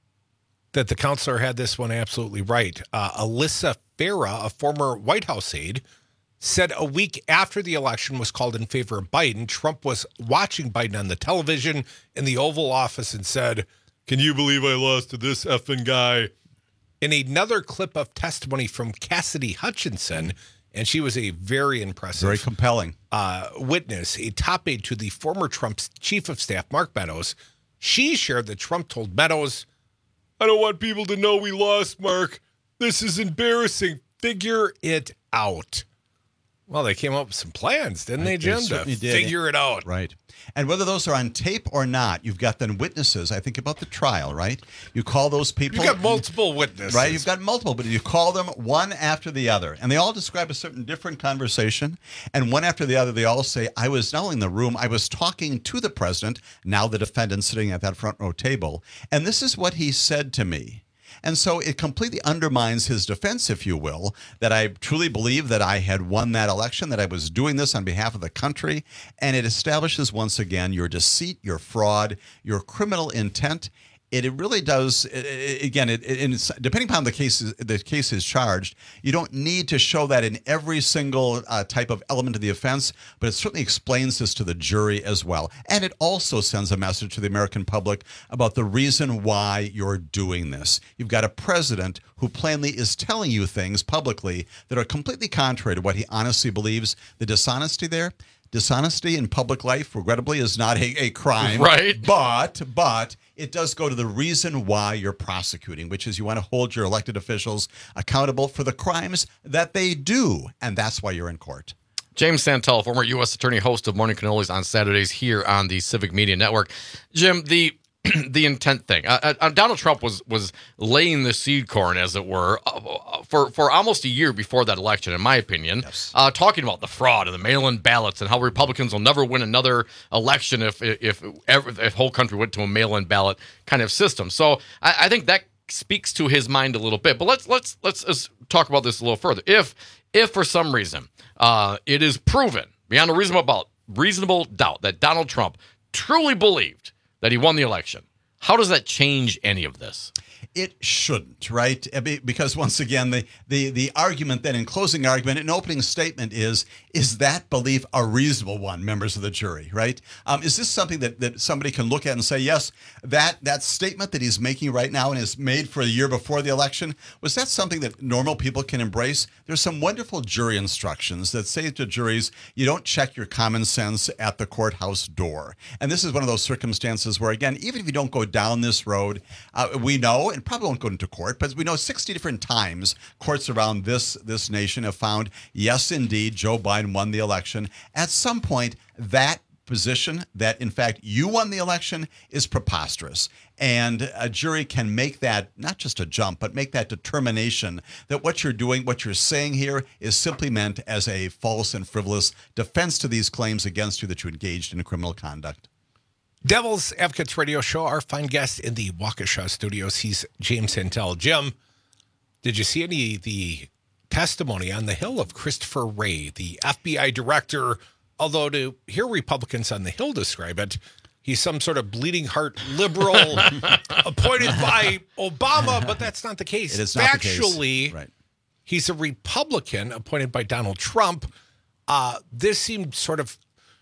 that the counselor had this one absolutely right. Uh, Alyssa Farah, a former White House aide, said a week after the election was called in favor of Biden, Trump was watching Biden on the television in the Oval Office and said, can you believe I lost to this effing guy? in another clip of testimony from Cassidy Hutchinson, and she was a very impressive, very compelling uh, witness, a top aide to the former Trump's chief of staff, Mark Meadows. She shared that Trump told Meadows, "I don't want people to know we lost, Mark. This is embarrassing. Figure it out." Well, they came up with some plans, didn't they, Jim? To figure it out. Right. And whether those are on tape or not, you've got then witnesses. I think about the trial, right? You call those people. You've got multiple witnesses. Right? You've got multiple, but you call them one after the other. And they all describe a certain different conversation. And one after the other, they all say, I was not only in the room, I was talking to the president, now the defendant sitting at that front row table. And this is what he said to me. And so it completely undermines his defense, if you will, that I truly believe that I had won that election, that I was doing this on behalf of the country. And it establishes once again your deceit, your fraud, your criminal intent. It, it really does, it, it, again, it, it, it's, depending upon the case, the case is charged, you don't need to show that in every single uh, type of element of the offense, but it certainly explains this to the jury as well. And it also sends a message to the American public about the reason why you're doing this. You've got a president who plainly is telling you things publicly that are completely contrary to what he honestly believes. The dishonesty there, dishonesty in public life, regrettably, is not a, a crime. Right. But, but it does go to the reason why you're prosecuting, which is you want to hold your elected officials accountable for the crimes that they do. And that's why you're in court. James Santel, former U S attorney, host of Morning Cannolis on Saturdays here on the Civic Media Network. Jim, the the intent thing. Uh, uh, Donald Trump was was laying the seed corn, as it were, uh, for, for almost a year before that election, in my opinion, yes. uh, talking about the fraud and the mail-in ballots and how Republicans will never win another election if if if, if the whole country went to a mail-in ballot kind of system. So I, I think that speaks to his mind a little bit. But let's let's let's, let's talk about this a little further. If if for some reason uh, it is proven beyond a reasonable reasonable doubt that Donald Trump truly believed that he won the election, how does that change any of this? It shouldn't, right? Because once again, the, the, the argument then in closing argument, an opening statement is, is that belief a reasonable one, members of the jury, right? Um, is this something that, that somebody can look at and say, yes, that, that statement that he's making right now and is made for a year before the election, was that something that normal people can embrace? There's some wonderful jury instructions that say to juries, you don't check your common sense at the courthouse door. And this is one of those circumstances where, again, even if you don't go down this road, uh, we know, and probably won't go into court, but we know sixty different times courts around this this nation have found, yes, indeed, Joe Biden won the election. At some point, that position that, in fact, you won the election is preposterous. And a jury can make that, not just a jump, but make that determination that what you're doing, what you're saying here is simply meant as a false and frivolous defense to these claims against you that you engaged in criminal conduct. Devil's Advocates Radio Show, our fine guest in the Waukesha studios, he's James Santel. Jim, did you see any of the testimony on the Hill of Christopher Wray, the F B I director? Although to hear Republicans on the Hill describe it, he's some sort of bleeding heart liberal appointed by Obama, but that's not the case. It is not Factually, the case. Right. He's a Republican appointed by Donald Trump. Uh, this seemed sort of,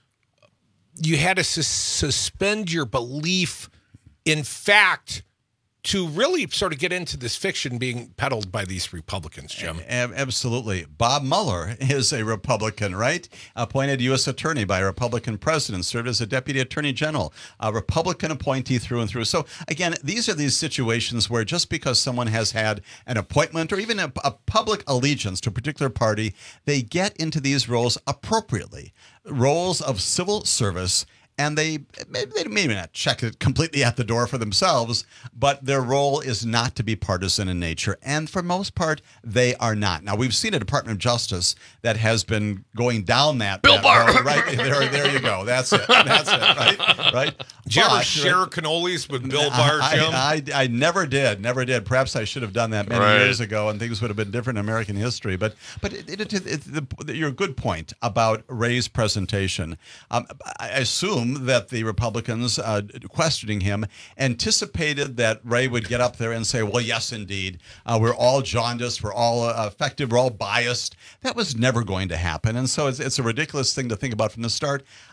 you had to sus- suspend your belief in fact to really sort of get into this fiction being peddled by these Republicans, Jim. A- absolutely. Bob Mueller is a Republican, right? Appointed U S attorney by a Republican president, served as a deputy attorney general, a Republican appointee through and through. So again, these are these situations where just because someone has had an appointment or even a, a public allegiance to a particular party, they get into these roles appropriately, roles of civil service. And they, they may not check it completely at the door for themselves, but their role is not to be partisan in nature. And for most part, they are not. Now, we've seen a Department of Justice that has been going down that Bill that Barr. road, right? There, there you go. That's it. That's it. Right? Right? Did you ever But, share right, cannolis with Bill Barr, Jim? I, I, I never did. Never did. Perhaps I should have done that many Right. years ago, and things would have been different in American history. But but it, it, it, it, the, your good point about Ray's presentation. Um, I assume that the Republicans uh, questioning him anticipated that Ray would get up there and say, well, yes, indeed, uh, we're all jaundiced, we're all uh, affected, we're all biased. That was never going to happen. And so it's, it's a ridiculous thing to think about from the start.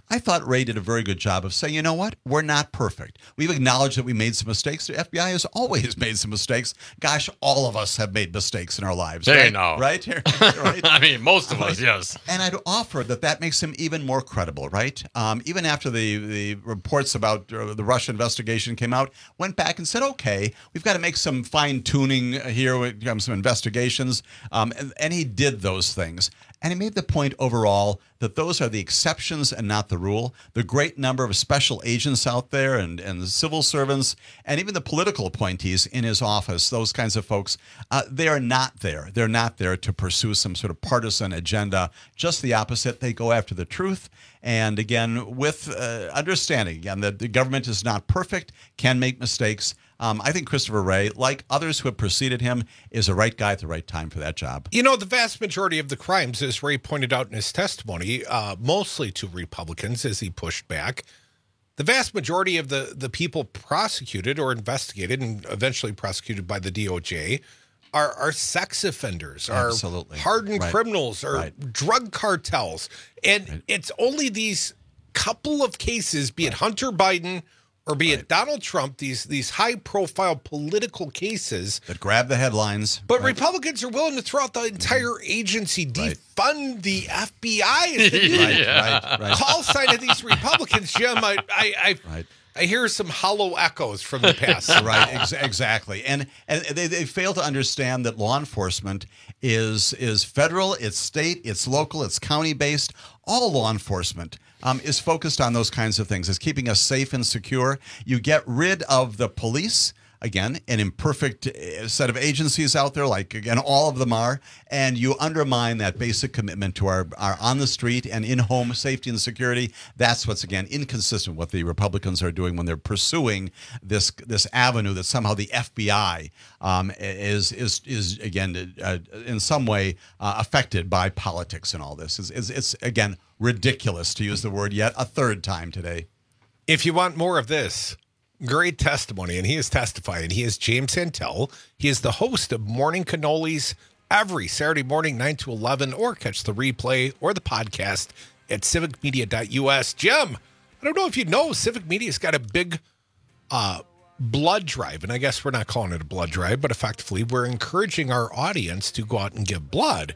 I thought Ray did a very good job of saying, you know what? We're not perfect. We've acknowledged that we made some mistakes. The F B I has always made some mistakes. Gosh, all of us have made mistakes in our lives. They right? know. Right? right? I mean, most of us, Right. yes. And I'd offer that that makes him even more credible, right? Um, even after the, the reports about uh, the Russia investigation came out, went back and said, okay, we've got to make some fine-tuning here, with um, some investigations. Um, and, and he did those things. And he made the point overall that those are the exceptions and not the rule. The great number of special agents out there and, and the civil servants and even the political appointees in his office, those kinds of folks, uh, they are not there. They're not there to pursue some sort of partisan agenda. Just the opposite. They go after the truth. And again, with uh, understanding, again, that the government is not perfect, can make mistakes. Um, I think Christopher Wray, like others who have preceded him, is the right guy at the right time for that job. You know, the vast majority of the crimes, as Ray pointed out in his testimony, uh, mostly to Republicans as he pushed back, the vast majority of the, the people prosecuted or investigated and eventually prosecuted by the D O J are, are sex offenders, are Absolutely. hardened Right. criminals, or Right. drug cartels. And Right. it's only these couple of cases, be it Hunter Biden or be it Donald Trump, these these high-profile political cases that grab the headlines. But right? Republicans are willing to throw out the entire agency, defund the F B I. Is the new Right, right, right. call sign of these Republicans, Jim. I I I, Right. I hear some hollow echoes from the past. right, ex- exactly. And and they, they fail to understand that law enforcement is is federal, it's state, it's local, it's county-based. All law enforcement um, is focused on those kinds of things. It's keeping us safe and secure. You get rid of the police. Again, an imperfect uh, set of agencies out there, like, again, all of them are, and you undermine that basic commitment to our, our on-the-street and in-home safety and security. That's what's, again, inconsistent with what the Republicans are doing when they're pursuing this this avenue that somehow the F B I um, is, is, is again, uh, in some way uh, affected by politics and all this. It's, it's, it's, again, ridiculous, to use the word yet a third time today. If you want more of this, great testimony, and he is testifying. He is James Santel. He is the host of Morning Cannolis every Saturday morning, nine to eleven, or catch the replay or the podcast at civic media dot U S. Jim, I don't know if you know, Civic Media's got a big uh, blood drive, and I guess we're not calling it a blood drive, but effectively we're encouraging our audience to go out and give blood.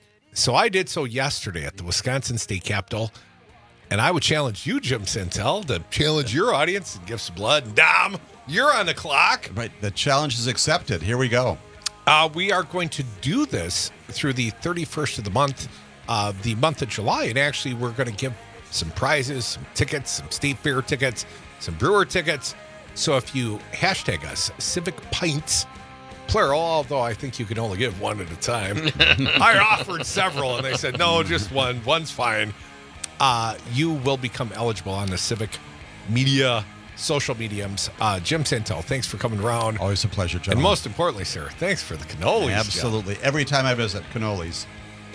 So I did so yesterday at the Wisconsin State Capitol. And I would challenge you, Jim Santel, to challenge your audience and give some blood. And Dom, you're on the clock. Right. The challenge is accepted. Here we go. Uh, we are going to do this through the thirty-first of the month, uh, the month of July. And actually, we're going to give some prizes, some tickets, some state fair tickets, some brewer tickets. So if you hashtag us, Civic Pints, plural, although I think you can only give one at a time. I offered several, and they said, no, just one. One's fine. Uh, you will become eligible on the Civic Media social mediums. Uh, Jim Santel, thanks for coming around. Always a pleasure, John. And most importantly, sir, thanks for the cannolis. Absolutely. Jim. Every time I visit, cannolis.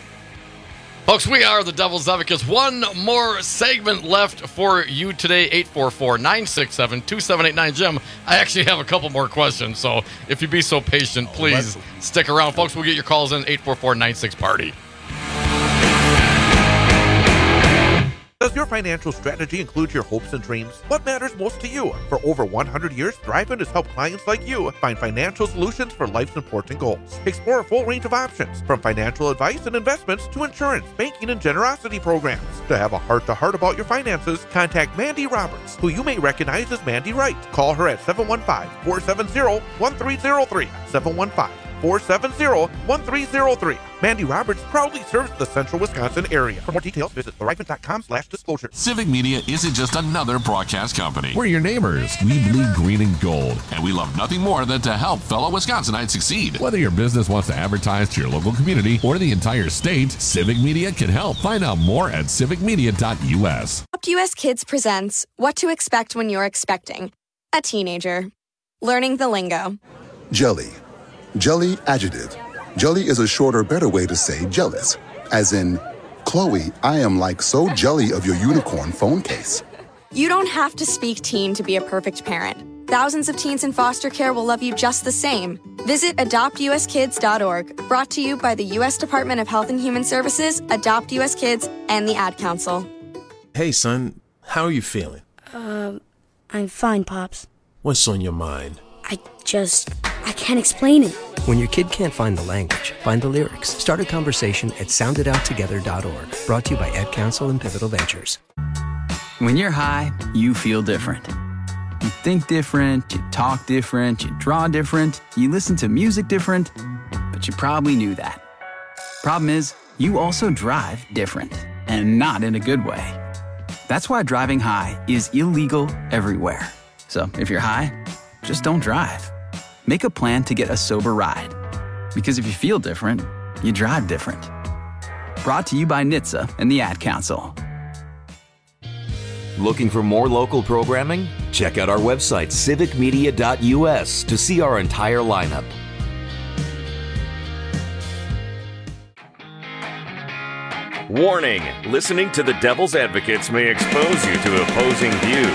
Folks, we are the Devil's Advocates. One more segment left for you today, eight four four, nine six seven, two seven eight nine. Jim, I actually have a couple more questions, so if you'd be so patient, please oh, stick around. Folks, we'll get your calls in, eight four four, nine six, party. Does your financial strategy include your hopes and dreams? What matters most to you? For over one hundred years, Thrivent has helped clients like you find financial solutions for life's important goals. Explore a full range of options, from financial advice and investments to insurance, banking, and generosity programs. To have a heart-to-heart about your finances, contact Mandy Roberts, who you may recognize as Mandy Wright. Call her at seven one five, four seven zero, one three zero three, seven one five, four seven zero, one three zero three. Mandy Roberts proudly serves the central Wisconsin area. For more details, visit thrivent dot com slash disclosure. Civic Media isn't just another broadcast company. We're your neighbors. We bleed green and gold, and we love nothing more than to help fellow Wisconsinites succeed. Whether your business wants to advertise to your local community or the entire state, Civic Media can help. Find out more at civic media dot U S. Adopt U S Kids presents What to Expect When You're Expecting a Teenager. Learning the lingo. Jelly. Jelly adjective. Jelly is a shorter, better way to say jealous. As in, Chloe, I am like so jelly of your unicorn phone case. You don't have to speak teen to be a perfect parent. Thousands of teens in foster care will love you just the same. Visit adopt u s kids dot org. Brought to you by the U S Department of Health and Human Services, Adopt U S Kids, and the Ad Council. Hey, son, how are you feeling? Um, I'm fine, Pops. What's on your mind? I just, I can't explain it. When your kid can't find the language, find the lyrics. Start a conversation at sound it out together dot org. Brought to you by Ad Council and Pivotal Ventures. When you're high, you feel different. You think different, you talk different, you draw different, you listen to music different, but you probably knew that. Problem is, you also drive different, and not in a good way. That's why driving high is illegal everywhere. So if you're high, just don't drive. Make a plan to get a sober ride. Because if you feel different, you drive different. Brought to you by N H T S A and the Ad Council. Looking for more local programming? Check out our website, civic media dot U S, to see our entire lineup. Warning, listening to the Devil's Advocates may expose you to opposing views.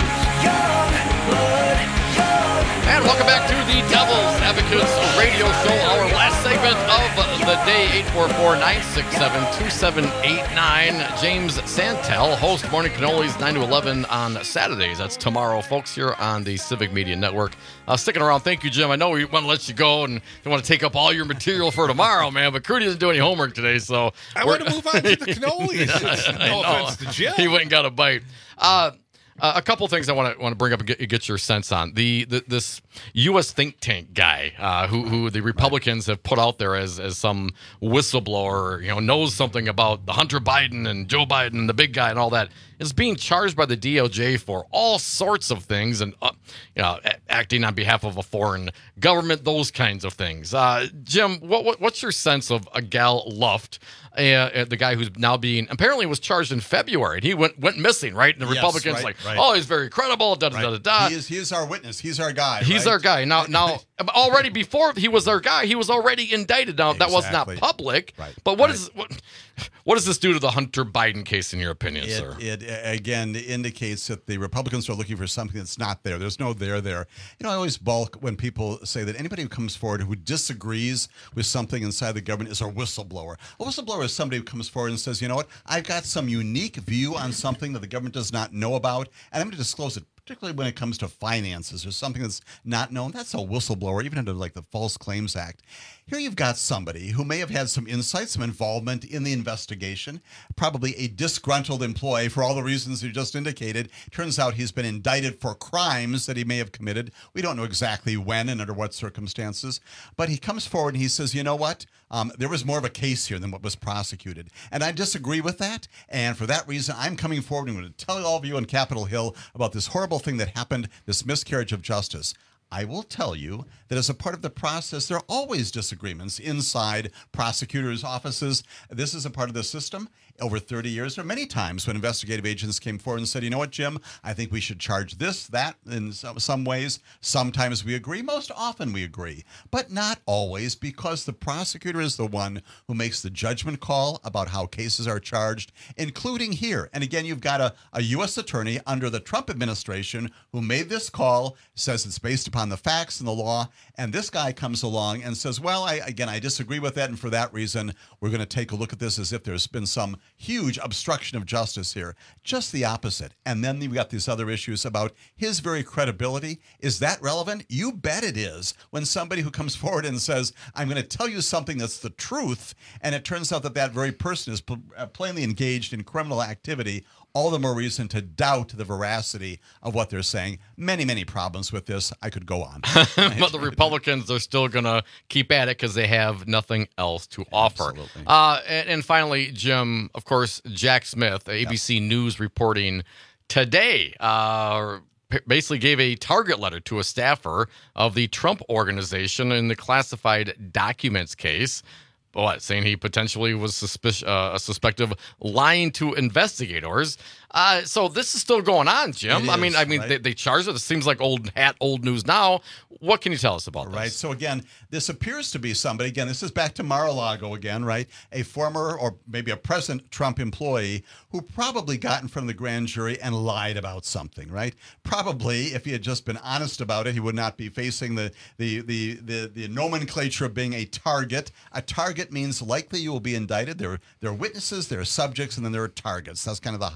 And welcome back to the Devil's Advocates radio show, our last segment of the day, eight four four, nine six seven, two seven eight nine. James Santel, host Morning Cannolis, nine to eleven on Saturdays. That's tomorrow, folks, here on the Civic Media Network. Uh, sticking around, thank you, Jim. I know we want to let you go and we want to take up all your material for tomorrow, man, but Crudy doesn't do any homework today, so... I want to move on to the cannolis. No offense to Jim. He went and got a bite. Uh... Uh, a couple things I want to want to bring up and get, get your sense on. The, the this U S think tank guy uh, who who the Republicans have put out there as as some whistleblower, you know, knows something about the Hunter Biden and Joe Biden, the big guy, and all that, is being charged by the D O J for all sorts of things and uh, you know, a- acting on behalf of a foreign government, those kinds of things. Uh, Jim, what, what what's your sense of a Gal Luft? Uh, the guy who's now being apparently was charged in February. He went went missing, right? And the Yes, Republicans right, like, right. oh, he's very credible. Da da da da da. He is, he is our witness. He's our guy. He's right? our guy. Now, now, already before he was our guy, he was already indicted. Now that was not Exactly. public. Right, But what right. is what, what does this do to the Hunter Biden case, in your opinion, It, sir? it uh, again indicates that the Republicans are looking for something that's not there. There's no there there. You know, I always balk when people say that anybody who comes forward who disagrees with something inside the government is a whistleblower. A whistleblower is somebody who comes forward and says, you know what, I've got some unique view on something that the government does not know about, and I'm going to disclose it. Particularly when it comes to finances or something that's not known, that's a whistleblower, even under like the False Claims Act. Here you've got somebody who may have had some insight, some involvement in the investigation, probably a disgruntled employee for all the reasons you just indicated. Turns out he's been indicted for crimes that he may have committed. We don't know exactly when and under what circumstances, but he comes forward and he says, you know what? Um, there was more of a case here than what was prosecuted. And I disagree with that. And for that reason, I'm coming forward and I'm going to tell all of you on Capitol Hill about this horrible thing that happened, this miscarriage of justice. I will tell you that as a part of the process, there are always disagreements inside prosecutors' offices. This is a part of the system. Over thirty years, there are many times when investigative agents came forward and said, you know what, Jim, I think we should charge this, that, in some, some ways. Sometimes we agree. Most often we agree. But not always, because the prosecutor is the one who makes the judgment call about how cases are charged, including here. And again, you've got a, a U S attorney under the Trump administration who made this call, says it's based upon the facts and the law, and this guy comes along and says, well, I, again, I disagree with that, and for that reason, we're going to take a look at this as if there's been some huge obstruction of justice here. Just the opposite. And then you've got these other issues about his very credibility. Is that relevant? You bet it is. When somebody who comes forward and says, I'm going to tell you something that's the truth, and it turns out that that very person is pl- uh, plainly engaged in criminal activity, all the more reason to doubt the veracity of what they're saying. Many, many problems with this. I could go on. But the Republicans are still going to keep at it because they have nothing else to offer. Absolutely. Uh, and, and finally, Jim, of course, Jack Smith, A B C yep. News reporting today, uh, basically gave a target letter to a staffer of the Trump organization in the classified documents case. What, saying he potentially was suspicious, uh, suspected of lying to investigators. Uh, so this is still going on, Jim. It I mean, is, I mean, right? they, they charged it. It seems like old hat, old news now. What can you tell us about Right. this? So again, this appears to be somebody. Again, this is back to Mar-a-Lago again, right? A former or maybe a present Trump employee who probably got in front of the grand jury and lied about something, right? Probably, if he had just been honest about it, he would not be facing the the the the, the nomenclature of being a target. A target means likely you will be indicted. There, there are witnesses, there are subjects, and then there are targets. That's kind of the highest level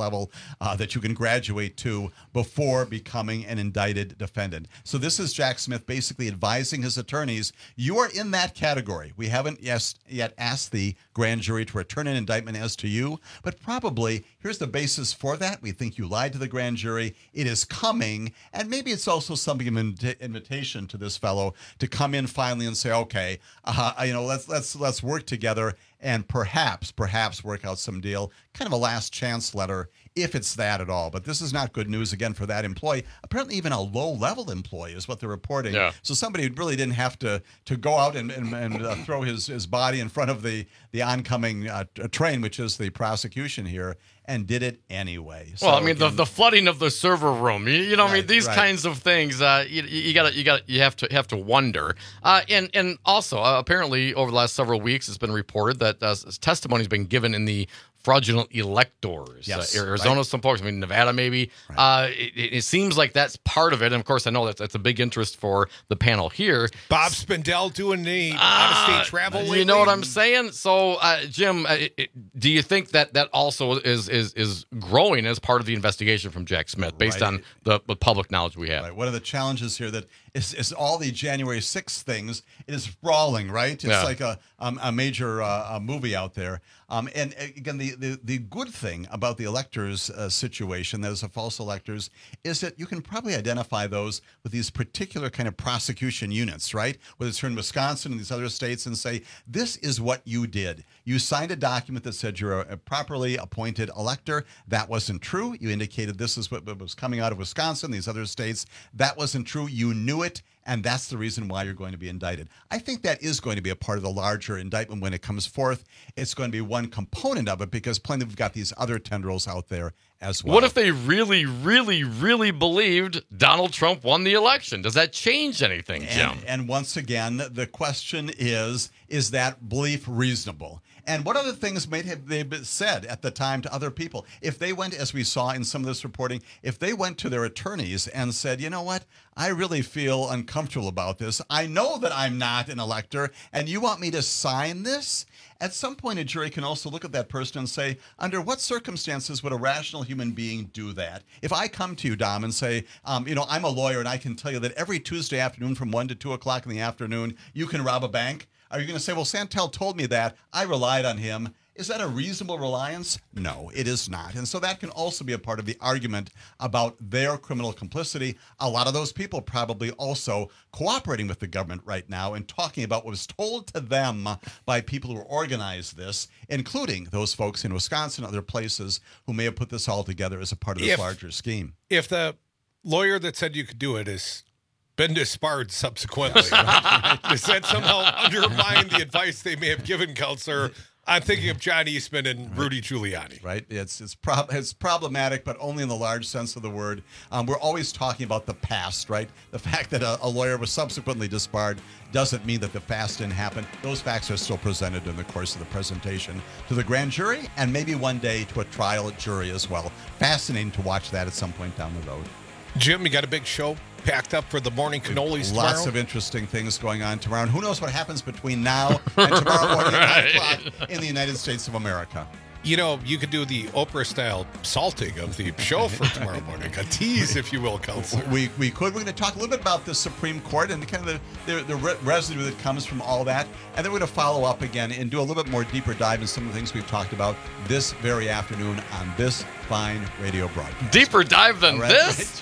level uh, that you can graduate to before becoming an indicted defendant. So this is Jack Smith basically advising his attorneys, you are in that category. We haven't yes, yet asked the grand jury to return an indictment as to you, but probably here's the basis for that. We think you lied to the grand jury. It is coming, and maybe it's also something of an invitation to this fellow to come in finally and say, okay, uh, you know, let's let's let's work together and perhaps, perhaps work out some deal, kind of a last chance letter, if it's that at all. But this is not good news, again, for that employee. Apparently even a low-level employee is what they're reporting. Yeah. So somebody who really didn't have to to go out and, and, and uh, throw his, his body in front of the, the oncoming uh, train, which is the prosecution here, and did it anyway. So, well, I mean, again, the, the flooding of the server room, you, you know, right, I mean, these right. kinds of things, uh, you, you gotta, you gotta, you have to have to wonder. Uh, and and also, uh, apparently, over the last several weeks, it's been reported that uh, testimony has been given in the fraudulent electors. Yes, uh, Arizona, right. some folks, I mean, Nevada, maybe. Right. Uh, it, it seems like that's part of it. And of course, I know that that's a big interest for the panel here. Bob Spindell doing the uh, out-of-state travel. You lately? know what I'm saying? So, uh, Jim, uh, it, it, do you think that that also is is is growing as part of the investigation from Jack Smith, based Right. on the, the public knowledge we have? Right. One of the challenges here that is, is all the January sixth things. It is sprawling, right? It's Yeah. like a um, a major uh, a movie out there. Um, and again, the, the, the good thing about the electors uh, situation, that is a false electors, is that you can probably identify those with these particular kind of prosecution units, right? Whether it's here in Wisconsin and these other states, and say, this is what you did. You signed a document that said you're a properly appointed elector. That wasn't true. You indicated this is what was coming out of Wisconsin, these other states. That wasn't true. You knew it. And that's the reason why you're going to be indicted. I think that is going to be a part of the larger indictment when it comes forth. It's going to be one component of it because plainly we've got these other tendrils out there as well. What if they really, really, really believed Donald Trump won the election? Does that change anything, Jim? And, and once again, the question is, is that belief reasonable? And what other things might have they been said at the time to other people? If they went, as we saw in some of this reporting, if they went to their attorneys and said, you know what, I really feel uncomfortable about this. I know that I'm not an elector, and you want me to sign this? At some point, a jury can also look at that person and say, under what circumstances would a rational human being do that? If I come to you, Dom, and say, um, you know, I'm a lawyer, and I can tell you that every Tuesday afternoon from one to two o'clock in the afternoon, you can rob a bank. Are you going to say, well, Santel told me that. I relied on him. Is that a reasonable reliance? No, it is not. And so that can also be a part of the argument about their criminal complicity. A lot of those people probably also cooperating with the government right now and talking about what was told to them by people who organized this, including those folks in Wisconsin and other places who may have put this all together as a part of this If- larger scheme. If the lawyer that said you could do it is been disbarred subsequently, right? Does that somehow undermine the advice they may have given, Counselor? I'm thinking of John Eastman and Rudy Giuliani. Right. It's it's prob- it's problematic, but only in the large sense of the word. Um, we're always talking about the past, right? The fact that a, a lawyer was subsequently disbarred doesn't mean that the past didn't happen. Those facts are still presented in the course of the presentation to the grand jury and maybe one day to a trial jury as well. Fascinating to watch that at some point down the road. Jim, you got a big show packed up for the morning cannolis tomorrow? Lots of interesting things going on tomorrow. And who knows what happens between now and tomorrow morning at nine o'clock in the United States of America. You know, you could do the Oprah-style salting of the show for tomorrow morning. A tease, if you will, Counselor. We we could. We're going to talk a little bit about the Supreme Court and kind of the, the, the re- residue that comes from all that. And then we're going to follow up again and do a little bit more deeper dive in some of the things we've talked about this very afternoon on this fine radio broadcast. Deeper dive than Right, this?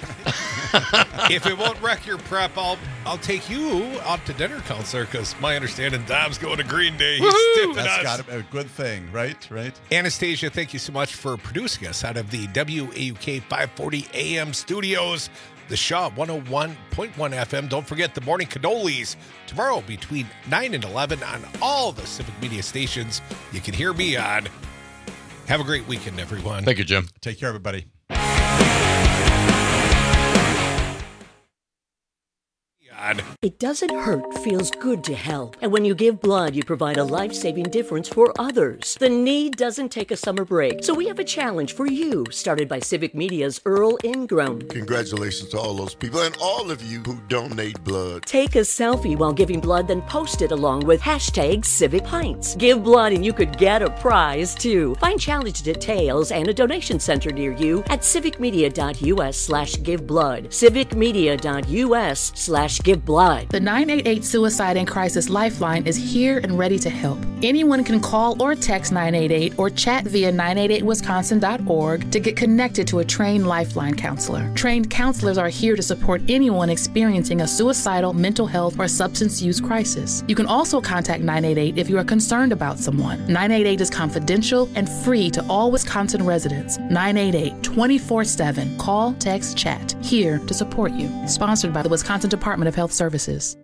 If it won't wreck your prep, I'll I'll take you out to dinner, Counselor, because my understanding Dom's going to Green Day. He's stiffing That's us. got to be a good thing, right? Right. Anastasia, thank you so much for producing us out of the W A U K five forty A M studios. The Shaw one oh one point one F M. Don't forget the morning cannolis tomorrow between nine and eleven on all the Civic Media stations you can hear me on. Have a great weekend, everyone. Thank you, Jim. Take care, everybody. God. It doesn't hurt, feels good to help. And when you give blood, you provide a life-saving difference for others. The need doesn't take a summer break. So we have a challenge for you, started by Civic Media's Earl Ingram. Congratulations to all those people and all of you who donate blood. Take a selfie while giving blood, then post it along with hashtag Civic Pints. Give blood and you could get a prize, too. Find challenge details and a donation center near you at civicmedia.us slash give blood. civicmedia.us slash give blood. The nine eight eight Suicide and Crisis Lifeline is here and ready to help. Anyone can call or text nine eight eight or chat via nine eight eight wisconsin dot org to get connected to a trained Lifeline counselor. Trained counselors are here to support anyone experiencing a suicidal, mental health, or substance use crisis. You can also contact nine eight eight if you are concerned about someone. nine eight eight is confidential and free to all Wisconsin residents. nine eight eight, twenty-four seven. Call, text, chat. Here to support you. Sponsored by the Wisconsin Department of Health Services.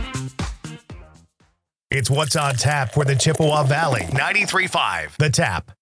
It's What's on Tap for the Chippewa Valley. ninety-three point five The Tap.